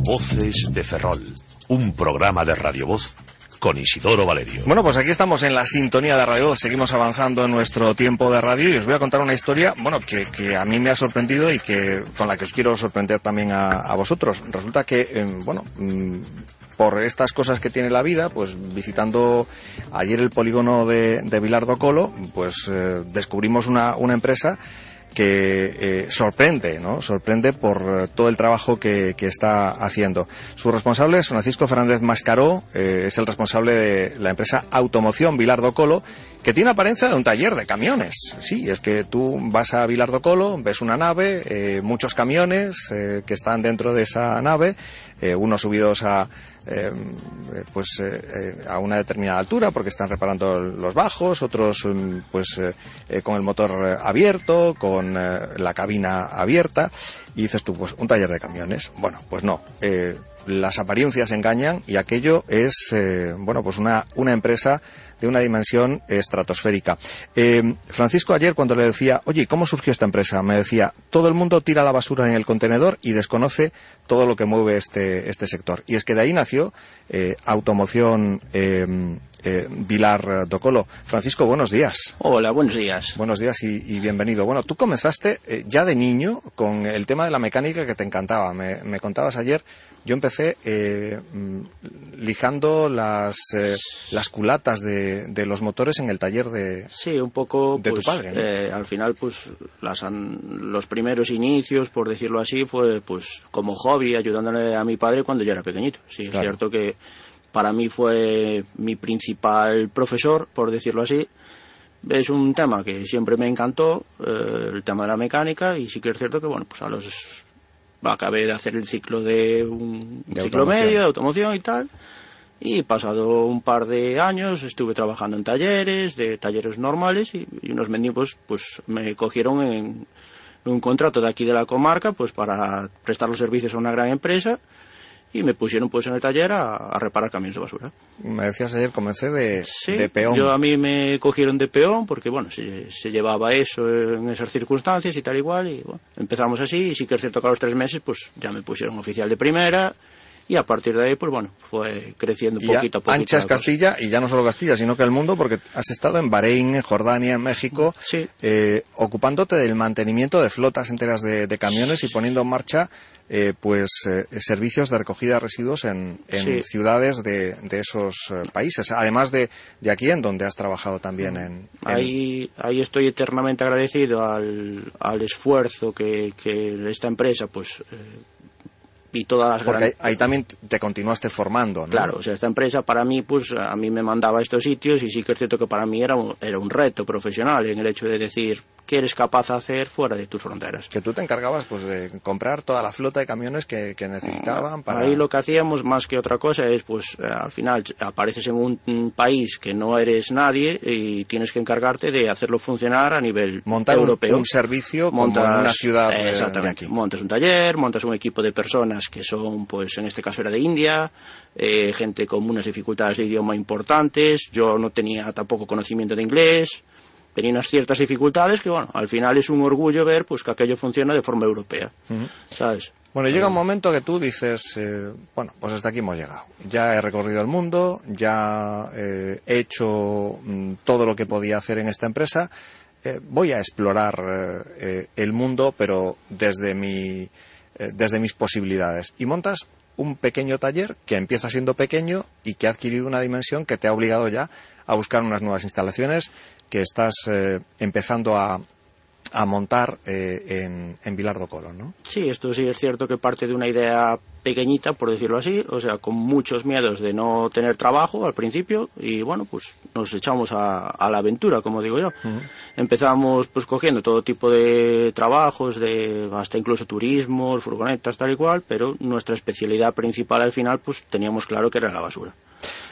Voces de Ferrol, un programa de Radio Voz con Isidoro Valerio. Bueno, pues aquí estamos en la sintonía de Radio Voz, seguimos avanzando en nuestro tiempo de radio y os voy a contar una historia, bueno, que, que a mí me ha sorprendido y que con la que os quiero sorprender también a, a vosotros. Resulta que, eh, bueno, mmm, por estas cosas que tiene la vida, pues visitando ayer el polígono de, de Vilar do Colo, pues eh, descubrimos una, una empresa que eh, sorprende, ¿no? Sorprende por eh, todo el trabajo que, que está haciendo. Su responsable es Francisco Fernández Mascaró, eh, es el responsable de la empresa Automoción Vilar do Colo, que tiene apariencia de un taller de camiones. Sí, es que tú vas a Vilar do Colo, ves una nave, eh, muchos camiones eh, que están dentro de esa nave, eh, unos subidos a eh, pues eh, a una determinada altura porque están reparando los bajos, otros pues eh, eh, con el motor abierto, con eh, la cabina abierta, y dices tú, pues un taller de camiones. Bueno, pues no, eh, las apariencias engañan y aquello es eh, bueno, pues una, una empresa de una dimensión estratosférica. Eh, Francisco ayer cuando le decía, oye, ¿cómo surgió esta empresa? Me decía, todo el mundo tira la basura en el contenedor y desconoce todo lo que mueve este, este sector. Y es que de ahí nació eh, Automoción eh, eh, Vilar do Colo. Francisco, buenos días. Hola, buenos días. Buenos días y, y bienvenido. Bueno, tú comenzaste eh, ya de niño con el tema de la mecánica que te encantaba. Me, me contabas ayer. Yo empecé eh, lijando las eh, las culatas de, de los motores en el taller de sí, un poco de pues, tu padre, ¿no? eh, al final, pues las, los primeros inicios, por decirlo así, fue pues como hobby, ayudándole a mi padre cuando yo era pequeñito. Sí, es claro. Cierto que para mí fue mi principal profesor, por decirlo así. Es un tema que siempre me encantó, eh, el tema de la mecánica, y sí que es cierto que, bueno, pues a los... acabé de hacer el ciclo de un de ciclo automoción. medio de automoción y tal, y pasado un par de años estuve trabajando en talleres, de talleres normales, y, y unos mendigos pues me cogieron en un contrato de aquí de la comarca pues para prestar los servicios a una gran empresa, y me pusieron pues en el taller a, a reparar camiones de basura. Me decías ayer, comencé de, sí, de peón. Yo a mí me cogieron de peón porque, bueno, se, se llevaba eso en esas circunstancias y tal igual, y bueno, empezamos así, y sí que es cierto que a los tres meses pues ya me pusieron oficial de primera, y a partir de ahí pues bueno, fue creciendo y poquito a poquito. Anchas Castilla, y ya no solo Castilla, sino que el mundo, porque has estado en Bahrein, en Jordania, en México, sí. eh, ocupándote del mantenimiento de flotas enteras de, de camiones y poniendo en marcha Eh, pues eh, servicios de recogida de residuos en, en sí. ciudades de, de esos eh, países, además de, de aquí en donde has trabajado también en, en... Ahí, ahí estoy eternamente agradecido al, al esfuerzo que, que esta empresa pues eh, y todas las porque grandes... ahí, ahí también te continuaste formando, ¿no? Claro, o sea, esta empresa para mí, pues a mí me mandaba a estos sitios, y sí que es cierto que para mí era un, era un reto profesional en el hecho de decir qué eres capaz de hacer fuera de tus fronteras. Que tú te encargabas pues de comprar toda la flota de camiones que, que necesitaban para... Ahí lo que hacíamos más que otra cosa es, pues eh, al final apareces en un, un país que no eres nadie y tienes que encargarte de hacerlo funcionar a nivel montar europeo. Un, un servicio montas, como en una ciudad eh, de, exactamente, de aquí. Montas un taller, montas un equipo de personas que son, pues en este caso era de India, eh, gente con unas dificultades de idioma importantes. Yo no tenía tampoco conocimiento de inglés, tenía unas ciertas dificultades que, bueno, al final es un orgullo ver pues que aquello funciona de forma europea, uh-huh. ¿sabes? Bueno, llega un momento que tú dices, eh, bueno, pues hasta aquí hemos llegado. Ya he recorrido el mundo, ya eh, he hecho mm, todo lo que podía hacer en esta empresa. Eh, voy a explorar eh, el mundo, pero desde mi, eh, desde mis posibilidades. Y montas un pequeño taller que empieza siendo pequeño y que ha adquirido una dimensión que te ha obligado ya a buscar unas nuevas instalaciones que estás eh, empezando a, a montar eh, en, en Vilar do Colo, ¿no? Sí, esto sí es cierto que parte de una idea pequeñita, por decirlo así, o sea, con muchos miedos de no tener trabajo al principio, y bueno, pues nos echamos a, a la aventura, como digo yo. Uh-huh. Empezamos pues cogiendo todo tipo de trabajos, de hasta incluso turismos, furgonetas, tal y cual, pero nuestra especialidad principal al final pues teníamos claro que era la basura.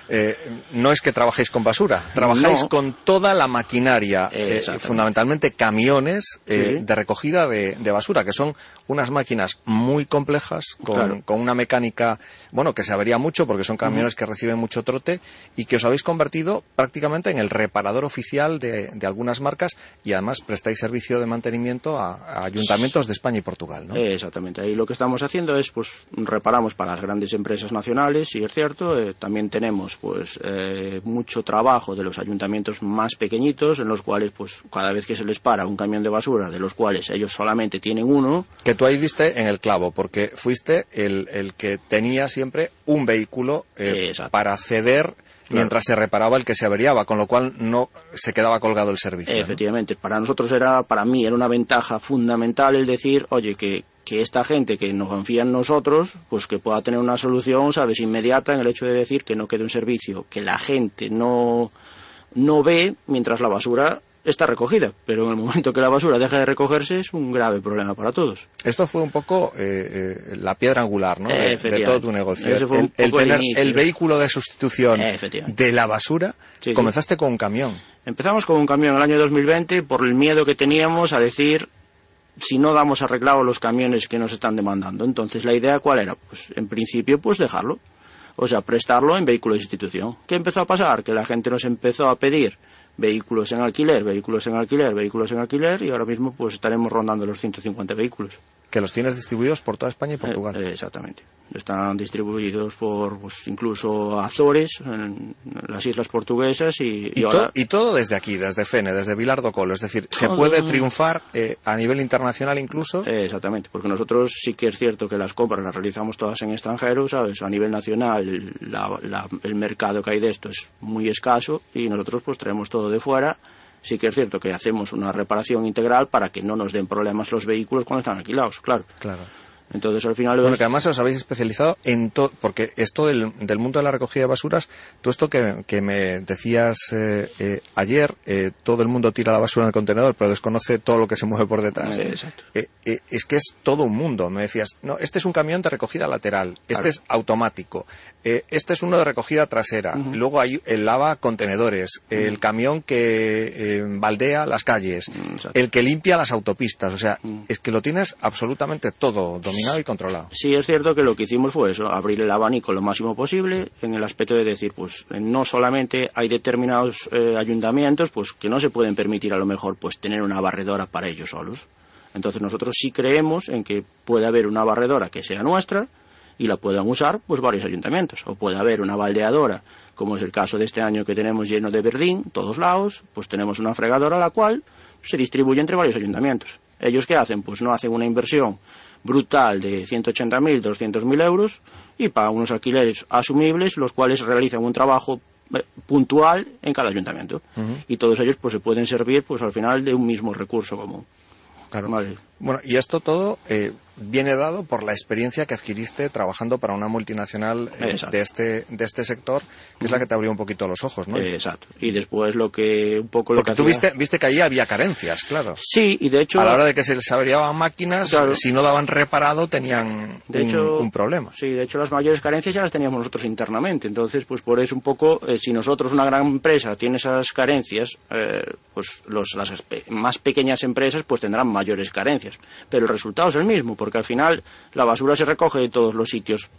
eh, no es que trabajéis con basura, trabajáis no. con toda la maquinaria, eh, fundamentalmente camiones eh, sí. de recogida de, de basura, que son unas máquinas muy complejas, con, claro. con una mecánica, bueno, que se avería mucho porque son camiones uh-huh. que reciben mucho trote, y que os habéis convertido prácticamente en el reparador oficial de, de algunas marcas, y además prestáis servicio de mantenimiento a, a ayuntamientos de España y Portugal, ¿no? Exactamente. Ahí lo que estamos haciendo es, pues, reparamos para las grandes empresas nacionales, sí es cierto. Eh, también tenemos, pues, eh, mucho trabajo de los ayuntamientos más pequeñitos, en los cuales, pues, cada vez que se les para un camión de basura, de los cuales ellos solamente tienen uno. Que tú ahí diste en el clavo, porque fuiste el, el que tenía siempre un vehículo eh, para ceder mientras se reparaba el que se averiaba, con lo cual no se quedaba colgado el servicio. Efectivamente, ¿no? Para nosotros era, para mí era una ventaja fundamental el decir, oye, que, que esta gente que nos confía en nosotros, pues que pueda tener una solución, sabes, inmediata, en el hecho de decir que no quede un servicio que la gente no, no ve mientras la basura está recogida, pero en el momento que la basura deja de recogerse es un grave problema para todos. Esto fue un poco eh, eh, la piedra angular, ¿no? De, de todo tu negocio. Ese fue el, un poco el tener inicio. El vehículo de sustitución de la basura. Sí, comenzaste sí. con un camión. Empezamos con un camión en el año dos mil veinte por el miedo que teníamos a decir, si no damos arreglado los camiones que nos están demandando. Entonces, ¿la idea cuál era? Pues en principio, pues dejarlo. O sea, prestarlo en vehículo de institución. ¿Qué empezó a pasar? Que la gente nos empezó a pedir vehículos en alquiler, vehículos en alquiler, vehículos en alquiler, y ahora mismo pues estaremos rondando los ciento cincuenta vehículos. Que los tienes distribuidos por toda España y Portugal. Eh, exactamente. Están distribuidos por, pues, incluso Azores, en las islas portuguesas, y, y, y, ahora... to y todo desde aquí, desde Fene, desde Vilar do Colo. Es decir, todo... se puede triunfar eh, a nivel internacional incluso. Eh, exactamente, porque nosotros sí que es cierto que las compras las realizamos todas en extranjero, ¿sabes? A nivel nacional la, la, el mercado que hay de esto es muy escaso, y nosotros pues traemos todo de fuera. Sí que es cierto que hacemos una reparación integral para que no nos den problemas los vehículos cuando están alquilados, claro. Claro. Entonces, al final... Bueno, que además os habéis especializado en todo, porque esto del, del mundo de la recogida de basuras, tú esto que, que me decías eh, eh, ayer, eh, todo el mundo tira la basura en el contenedor, pero desconoce todo lo que se mueve por detrás. Eh, exacto. Eh, eh, es que es todo un mundo. Me decías, no, este es un camión de recogida lateral, este claro. es automático, eh, este es uno de recogida trasera, uh-huh. luego hay el lava contenedores, uh-huh. el camión que eh, baldea las calles, uh-huh. el que limpia las autopistas, o sea, uh-huh. es que lo tienes absolutamente todo dominado y controlado. Sí, es cierto que lo que hicimos fue eso, abrir el abanico lo máximo posible, en el aspecto de decir, pues no solamente hay determinados eh, ayuntamientos pues que no se pueden permitir a lo mejor pues tener una barredora para ellos solos. Entonces nosotros sí creemos en que puede haber una barredora que sea nuestra y la puedan usar pues varios ayuntamientos, o puede haber una baldeadora, como es el caso de este año que tenemos lleno de verdín, todos lados, pues tenemos una fregadora la cual se distribuye entre varios ayuntamientos. ¿Ellos qué hacen? Pues no hacen una inversión brutal de ciento ochenta mil, doscientos mil euros y pagan unos alquileres asumibles, los cuales realizan un trabajo eh, puntual en cada ayuntamiento. Uh-huh. Y todos ellos pues se pueden servir pues al final de un mismo recurso común. Claro. Vale. Bueno, y esto todo eh, viene dado por la experiencia que adquiriste trabajando para una multinacional eh, de este de este sector, que es la que te abrió un poquito los ojos, ¿no? Exacto. Y después lo que un poco lo Porque que tú hacía... viste, viste que allí había carencias, claro. Sí, y de hecho... A la hora de que se les averiaban máquinas, claro. si no daban reparado, tenían de un, hecho, un problema. Sí, de hecho las mayores carencias ya las teníamos nosotros internamente. Entonces, pues por eso un poco, eh, si nosotros, una gran empresa, tiene esas carencias, eh, pues los, las más pequeñas empresas pues tendrán mayores carencias. Pero el resultado es el mismo, porque al final la basura se recoge de todos los sitios,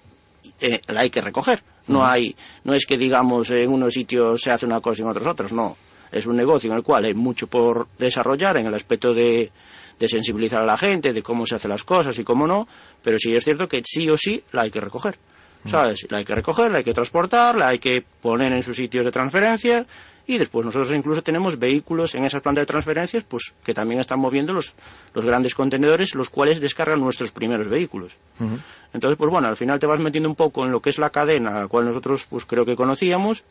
eh, la hay que recoger. No uh-huh. hay, no es que digamos en unos sitios se hace una cosa y en otros otros, no. Es un negocio en el cual hay mucho por desarrollar en el aspecto de, de sensibilizar a la gente, de cómo se hacen las cosas y cómo no, pero sí es cierto que sí o sí la hay que recoger. ¿Sabes? La hay que recoger, la hay que transportar, la hay que poner en sus sitios de transferencia, y después nosotros incluso tenemos vehículos en esas plantas de transferencias pues que también están moviendo los, los grandes contenedores, los cuales descargan nuestros primeros vehículos. Uh-huh. Entonces, pues bueno, al final te vas metiendo un poco en lo que es la cadena, la cual nosotros pues creo que conocíamos,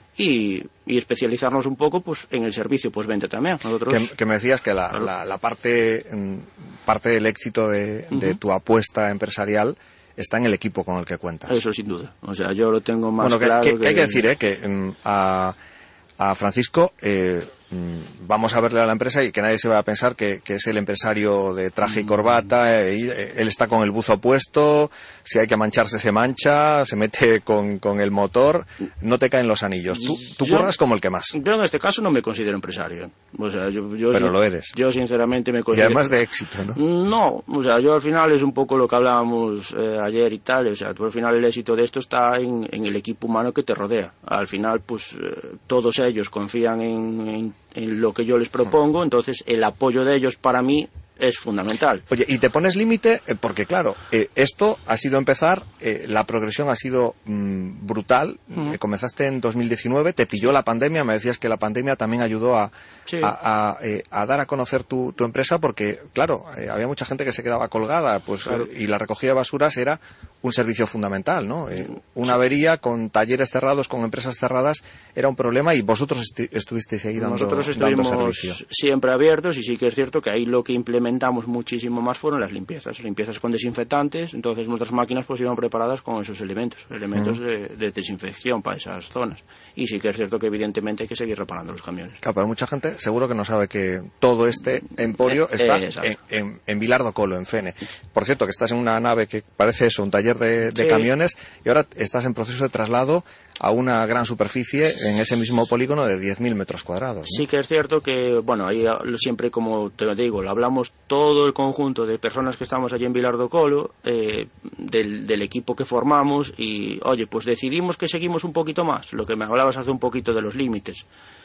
y, y especializarnos un poco pues en el servicio pues venta también. Nosotros... Que, que me decías que la, la, la parte, parte del éxito de, uh-huh. de tu apuesta empresarial está en el equipo con el que cuentas. Eso sin duda. O sea, yo lo tengo más bueno, que, claro que, que... que hay que decir, ¿eh? que um, a, a Francisco eh, mmm, vamos a verle a la empresa y que nadie se va a pensar que, que es el empresario de traje y corbata, eh, y, eh, él está con el buzo puesto, si hay que mancharse se mancha, se mete con, con el motor, no te caen los anillos. Tú, tú Yo- curras como el que más. Yo en este caso no me considero empresario. O sea, yo, yo Pero sin- lo eres. Yo sinceramente me Y considero... además de éxito, ¿no? No, o sea, yo al final es un poco lo que hablábamos eh, ayer y tal, o sea, tú al final el éxito de esto está en, en el equipo humano que te rodea. Al final, pues eh, todos ellos confían en, en, en lo que yo les propongo, entonces el apoyo de ellos para mí es fundamental. Oye, y te pones límite, eh, porque claro, eh, esto ha sido empezar, eh, la progresión ha sido mm, brutal. Ujú. Eh, comenzaste en dos mil diecinueve, te pilló la pandemia, me decías que la pandemia también ayudó a, Sí. a, a, eh, a dar a conocer tu, tu empresa, porque claro, eh, había mucha gente que se quedaba colgada, pues Claro. eh, y la recogida de basuras era un servicio fundamental, ¿no? Eh, una avería con talleres cerrados, con empresas cerradas, era un problema y vosotros esti- estuvisteis ahí dando, Nosotros dando estuvimos servicio. siempre abiertos y sí que es cierto que ahí lo que implementamos muchísimo más fueron las limpiezas, limpiezas con desinfectantes, entonces nuestras máquinas pues iban preparadas con esos elementos, elementos Ujú. de, de desinfección para esas zonas. Y sí que es cierto que evidentemente hay que seguir reparando los camiones. Claro, pero mucha gente seguro que no sabe que todo este emporio Eh, está eh, exacto. en, en, en Vilardo Colo, en Fene. Por cierto, que estás en una nave que parece eso, un taller de, de Sí. camiones, y ahora estás en proceso de traslado a una gran superficie en ese mismo polígono de diez mil metros cuadrados, ¿no? Sí que es cierto que, bueno, ahí ah, siempre, como te lo digo, lo hablamos todo el conjunto de personas que estamos allí en Vilardo Colo, eh, del, del equipo que formamos, y, oye, pues decidimos que seguimos un poquito más, lo que me hablabas hace un poquito de los límites.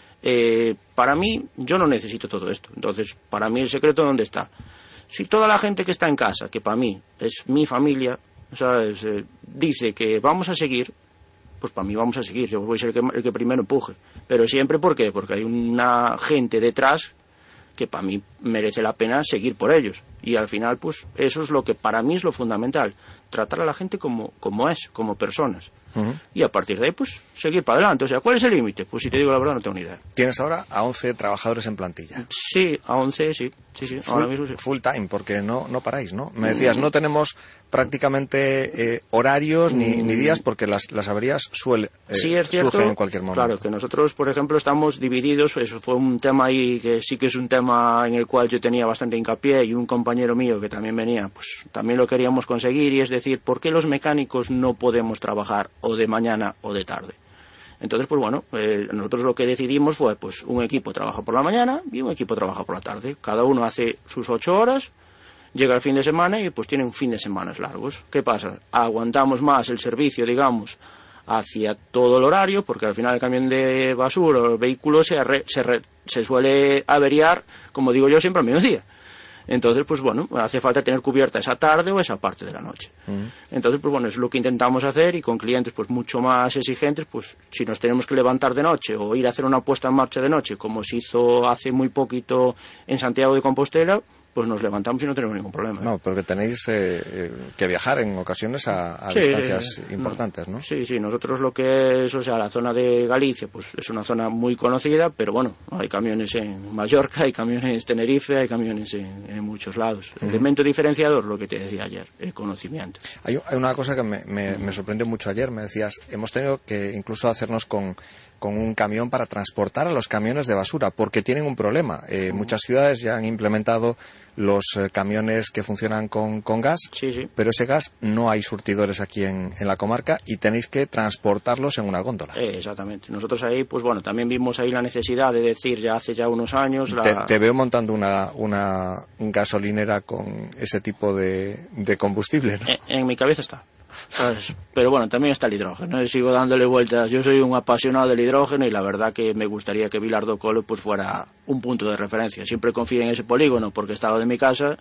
Eh, para mí, yo no necesito todo esto, entonces, para mí el secreto, ¿dónde está? Si toda la gente que está en casa, que para mí es mi familia, ¿sabes? Eh, dice que vamos a seguir, pues para mí vamos a seguir, yo voy a ser el que, el que primero empuje. Pero siempre, ¿por qué? Porque hay una gente detrás que para mí merece la pena seguir por ellos. Y al final, pues eso es lo que para mí es lo fundamental, tratar a la gente como, como es, como personas. Ujú. Y a partir de ahí, pues seguir para adelante. O sea, ¿cuál es el límite? Pues si te digo la verdad, no tengo ni idea. Tienes ahora a once trabajadores en plantilla. Sí, a once, sí. sí, sí. Ahora Full, mismo sí. full time, porque no, no paráis, ¿no? Me decías, no tenemos prácticamente eh, horarios ni, ni días, porque las, las averías suele, eh, Sí, es cierto. surgen en cualquier momento. Claro, que nosotros, por ejemplo, estamos divididos. Eso fue un tema ahí que sí que es un tema en el cual yo tenía bastante hincapié, y un compañero mío que también venía, pues también lo queríamos conseguir, y es decir, ¿por qué los mecánicos no podemos trabajar o de mañana o de tarde? Entonces, pues bueno, eh, nosotros lo que decidimos fue, pues un equipo trabaja por la mañana y un equipo trabaja por la tarde. Cada uno hace sus ocho horas, llega el fin de semana y pues tienen fin de semana largos. ¿Qué pasa? Aguantamos más el servicio, digamos, hacia todo el horario, porque al final el camión de basura o el vehículo se, arre- se, re- se suele averiar, como digo yo, siempre al mediodía. Entonces, pues bueno, hace falta tener cubierta esa tarde o esa parte de la noche. Entonces, pues bueno, es lo que intentamos hacer, y con clientes pues mucho más exigentes, pues si nos tenemos que levantar de noche o ir a hacer una puesta en marcha de noche, como se hizo hace muy poquito en Santiago de Compostela, pues nos levantamos y no tenemos ningún problema. No, porque tenéis eh, eh, que viajar en ocasiones a, a Sí, distancias no. importantes, ¿no? Sí, sí, nosotros lo que es, o sea, la zona de Galicia, pues es una zona muy conocida, pero bueno, hay camiones en Mallorca, hay camiones en Tenerife, hay camiones en, en muchos lados. El Ujú. elemento diferenciador, lo que te decía ayer, el conocimiento. Hay, hay una cosa que me, me, me sorprendió mucho ayer, me decías, hemos tenido que incluso hacernos con, con un camión para transportar a los camiones de basura, porque tienen un problema. Eh, muchas ciudades ya han implementado los eh, camiones que funcionan con, con gas, Sí, sí. pero ese gas no hay surtidores aquí en, en la comarca y tenéis que transportarlos en una góndola. Eh, exactamente. Nosotros ahí, pues bueno, también vimos ahí la necesidad de decir, ya hace ya unos años... La... Te, te veo montando una, una gasolinera con ese tipo de, de combustible, ¿no? En, en mi cabeza está. ¿Sabes? Pero bueno, también está el hidrógeno, ¿eh? Sigo dándole vueltas. Yo soy un apasionado del hidrógeno y la verdad que me gustaría que Vilardo Colo pues fuera un punto de referencia. Siempre confío en ese polígono porque está al lado de mi casa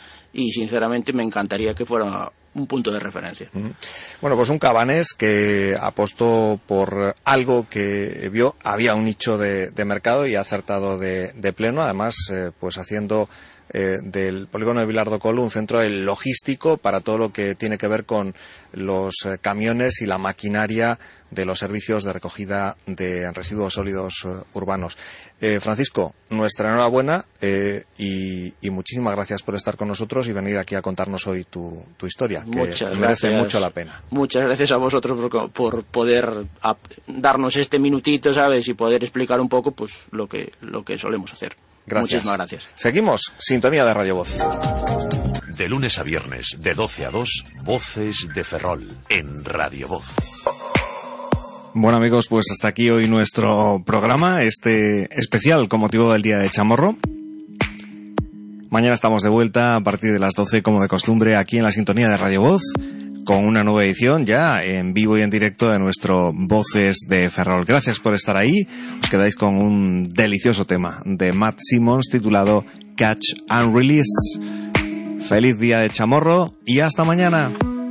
y sinceramente me encantaría que fuera un punto de referencia. Mm. Bueno, pues un cabanés que apostó por algo que vio, había un nicho de, de mercado y ha acertado de, de pleno, además eh, pues haciendo eh, del polígono de Vilardo Colo un centro logístico para todo lo que tiene que ver con los eh, camiones y la maquinaria de los servicios de recogida de residuos sólidos uh, urbanos. Eh, Francisco, nuestra enhorabuena eh, y, y muchísimas gracias por estar con nosotros y venir aquí a contarnos hoy tu, tu historia, que Muchas merece gracias. mucho la pena. Muchas gracias a vosotros por, por poder a, darnos este minutito, ¿sabes? Y poder explicar un poco pues lo que, lo que solemos hacer. Gracias. Muchísimas gracias. Seguimos, sintonía de Radio Voz. De lunes a viernes, de doce a dos, Voces de Ferrol, en Radio Voz. Bueno amigos, pues hasta aquí hoy nuestro programa, este especial con motivo del Día de Chamorro. Mañana estamos de vuelta a partir de las doce, como de costumbre, aquí en la sintonía de Radio Voz, con una nueva edición ya en vivo y en directo de nuestro Voces de Ferrol. Gracias por estar ahí. Os quedáis con un delicioso tema de Matt Simmons titulado Catch and Release. Feliz Día de Chamorro y hasta mañana.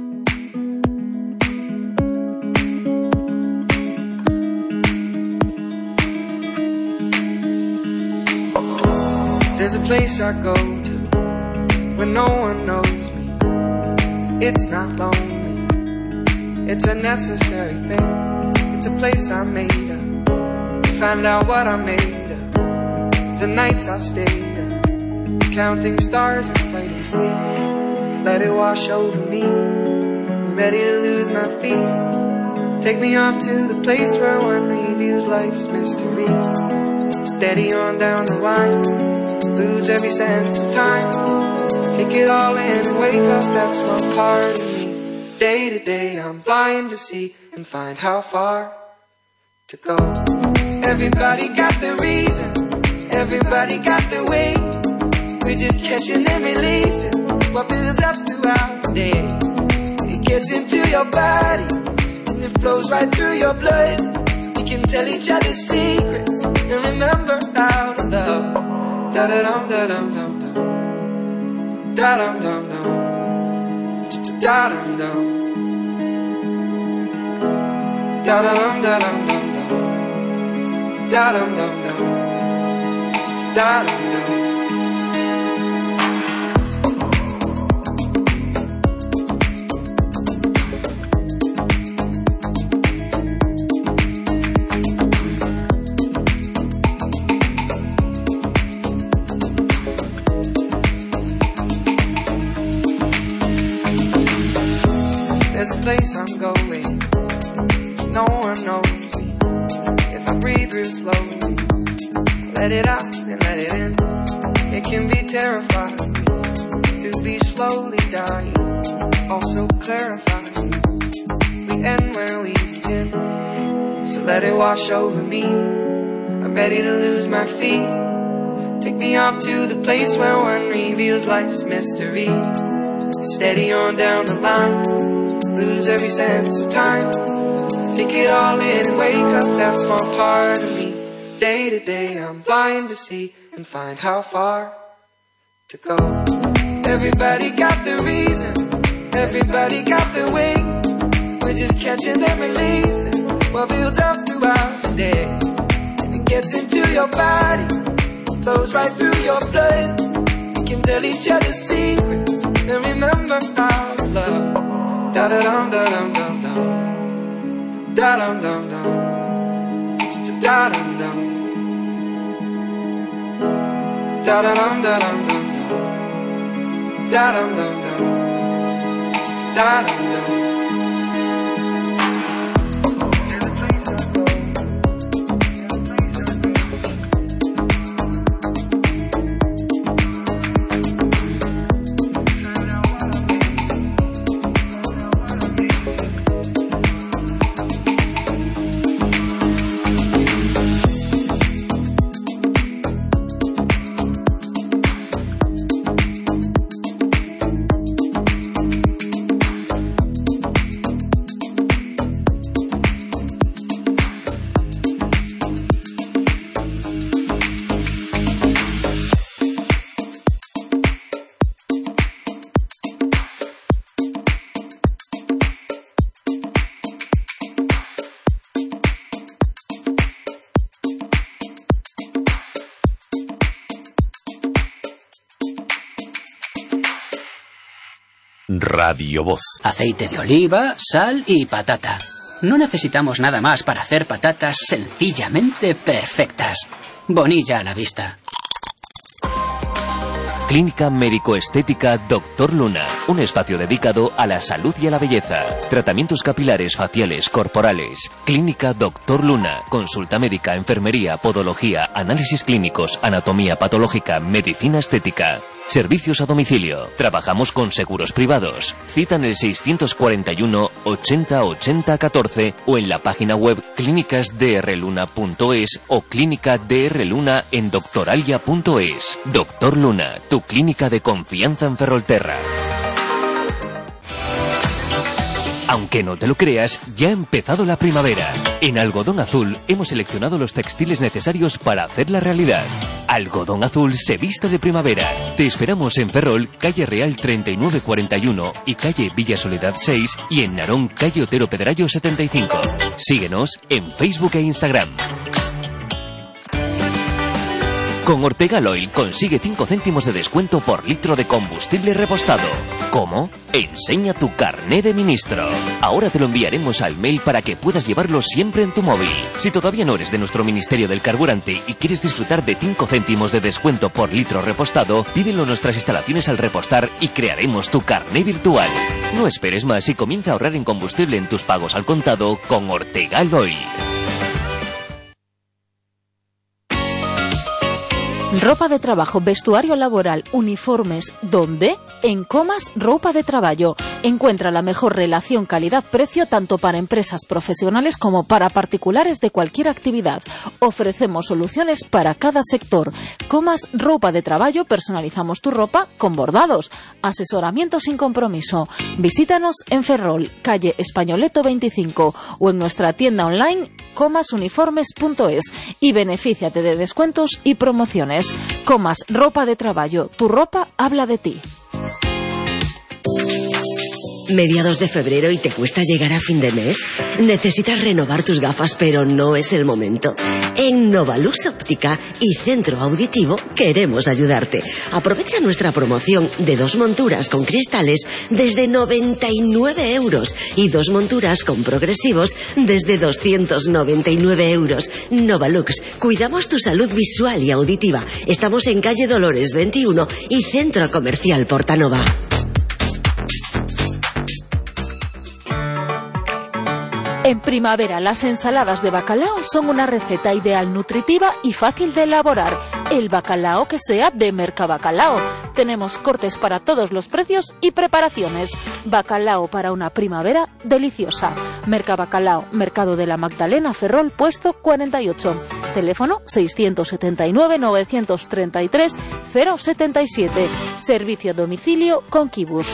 There's a place I go to when no one knows me. It's not lonely, it's a necessary thing. It's a place I made up, find out what I made of. The nights I've stayed up, counting stars and fighting sleep. Let it wash over me, I'm ready to lose my feet. Take me off to the place where one reviews life's mystery. Steady on down the line, lose every sense of time. Take it all in and wake up, that's one part of me. Day to day I'm blind to see and find how far to go. Everybody got their reason, everybody got their way. We're just catching and releasing what builds up throughout the day. It gets into your body and it flows right through your blood. We can tell each other secrets and remember how to love. Da da dum da dum dum dum. Da dum dum dum. Da dum dum. Da da dum da dum dum dum. Da dum dum dum. Da dum dum. There's a place I'm going, no one knows me. If I breathe real slowly, let it out and let it in. It can be terrifying to be slowly dying, also clarifying. We end where we begin, so let it wash over me. I'm ready to lose my feet. Take me off to the place where one reveals life's mystery. Steady on down the line, lose every sense of time. Take it all in and wake up, that's one part of me. Day to day I'm blind to see and find how far to go. Everybody got their reason, everybody got their way. We're just catching and releasing what builds up throughout the day. It gets into your body, flows right through your blood. We can tell each other secrets and remember how to love. Da da dum da dum dum dum. Da dum dum dum. Da dum dum. Da da dum da dum dum dum. Da dum dum dum. Da dum dum. Radio Voz. Aceite de oliva, sal y patata. no necesitamos nada más para hacer patatas sencillamente perfectas. Bonilla a la vista. Clínica Médico-Estética Doctor Luna, un espacio dedicado a la salud y a la belleza. Tratamientos capilares, faciales, corporales. Clínica Doctor Luna, consulta médica, enfermería, podología, análisis clínicos, anatomía patológica, medicina estética. Servicios a domicilio. Trabajamos con seguros privados. Cita en el seiscientos cuarenta y uno ochenta ochenta catorce o en la página web clínicas d r luna punto es o clínica d r luna en doctoralia punto es. Doctor Luna, tu clínica de confianza en Ferrolterra. Aunque no te lo creas, ya ha empezado la primavera. En Algodón Azul hemos seleccionado los textiles necesarios para hacerla realidad. Algodón Azul se viste de primavera. Te esperamos en Ferrol, calle Real treinta y nueve cuarenta y uno y calle Villa Soledad seis y en Narón, calle Otero Pedrayo setenta y cinco. Síguenos en Facebook e Instagram. Con Ortegal Oil consigue cinco céntimos de descuento por litro de combustible repostado. ¿Cómo? Enseña tu carné de ministro. Ahora te lo enviaremos al mail para que puedas llevarlo siempre en tu móvil. Si todavía no eres de nuestro Ministerio del Carburante y quieres disfrutar de cinco céntimos de descuento por litro repostado, pídelo en nuestras instalaciones al repostar y crearemos tu carné virtual. No esperes más y comienza a ahorrar en combustible en tus pagos al contado con Ortegal Oil. Ropa de trabajo, vestuario laboral, uniformes. ¿Dónde? En Comas Ropa de Traballo. Encuentra la mejor relación calidad-precio tanto para empresas profesionales como para particulares de cualquier actividad. Ofrecemos soluciones para cada sector. Comas Ropa de Traballo, personalizamos tu ropa con bordados. Asesoramiento sin compromiso. Visítanos en Ferrol, calle Españoleto veinticinco o en nuestra tienda online comas uniformes punto es y benefíciate de descuentos y promociones. Comas Ropa de Traballo, tu ropa habla de ti. ¿Mediados de febrero y te cuesta llegar a fin de mes? ¿Necesitas renovar tus gafas pero no es el momento? En Novalux Óptica y Centro Auditivo queremos ayudarte. Aprovecha nuestra promoción de dos monturas con cristales desde noventa y nueve euros y dos monturas con progresivos desde doscientos noventa y nueve euros. Novalux, cuidamos tu salud visual y auditiva. Estamos en calle Dolores veintiuno y Centro Comercial Portanova. En primavera, las ensaladas de bacalao son una receta ideal, nutritiva y fácil de elaborar. El bacalao que sea de Mercabacalao. Tenemos cortes para todos los precios y preparaciones. Bacalao para una primavera deliciosa. Mercabacalao, Mercado de la Magdalena, Ferrol, puesto cuarenta y ocho. Teléfono seiscientos setenta y nueve novecientos treinta y tres cero setenta y siete. Servicio a domicilio con Kibus.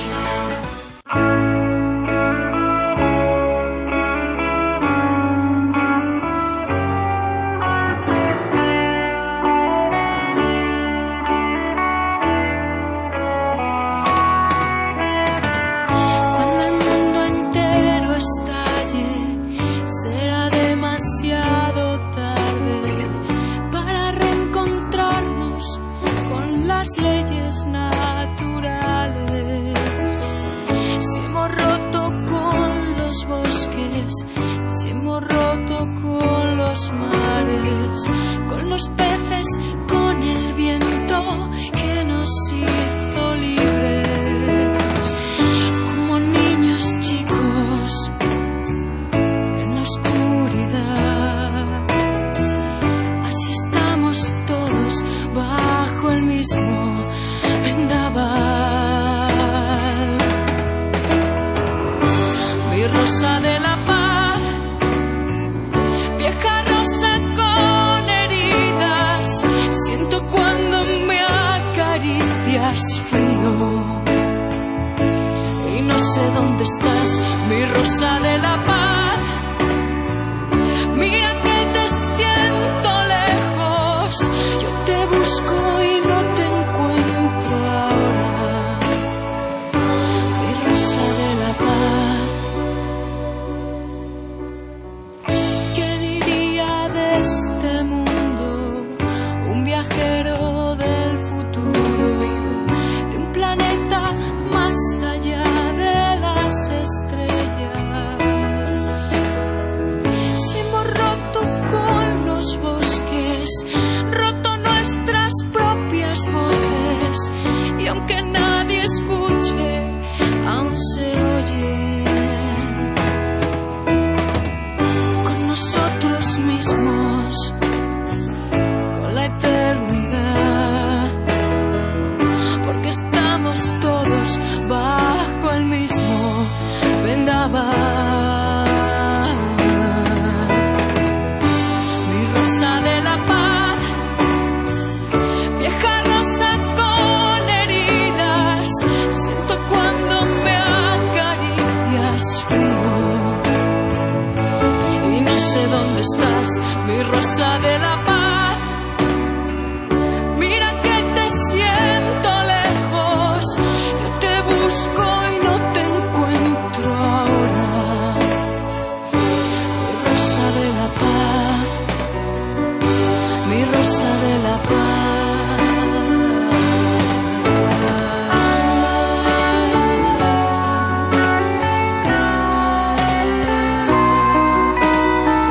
Las leyes naturales. Si hemos roto con los bosques, si hemos roto con los mares, con los peces, con el viento que nos hizo libres, como niños chicos en la oscuridad. Así estamos todos bajo el mismo vendaval. Mi rosa de la paz, vieja rosa con heridas, siento cuando me acaricias frío y no sé dónde estás, mi rosa de la paz. Mira que te siento lejos, yo te busco y no te encuentro ahora, mi rosa de la paz. ¿Qué diría de este mundo un viajero del futuro, de un planeta más allá de las estrellas? ¿dónde estás, mi rosa de la paz?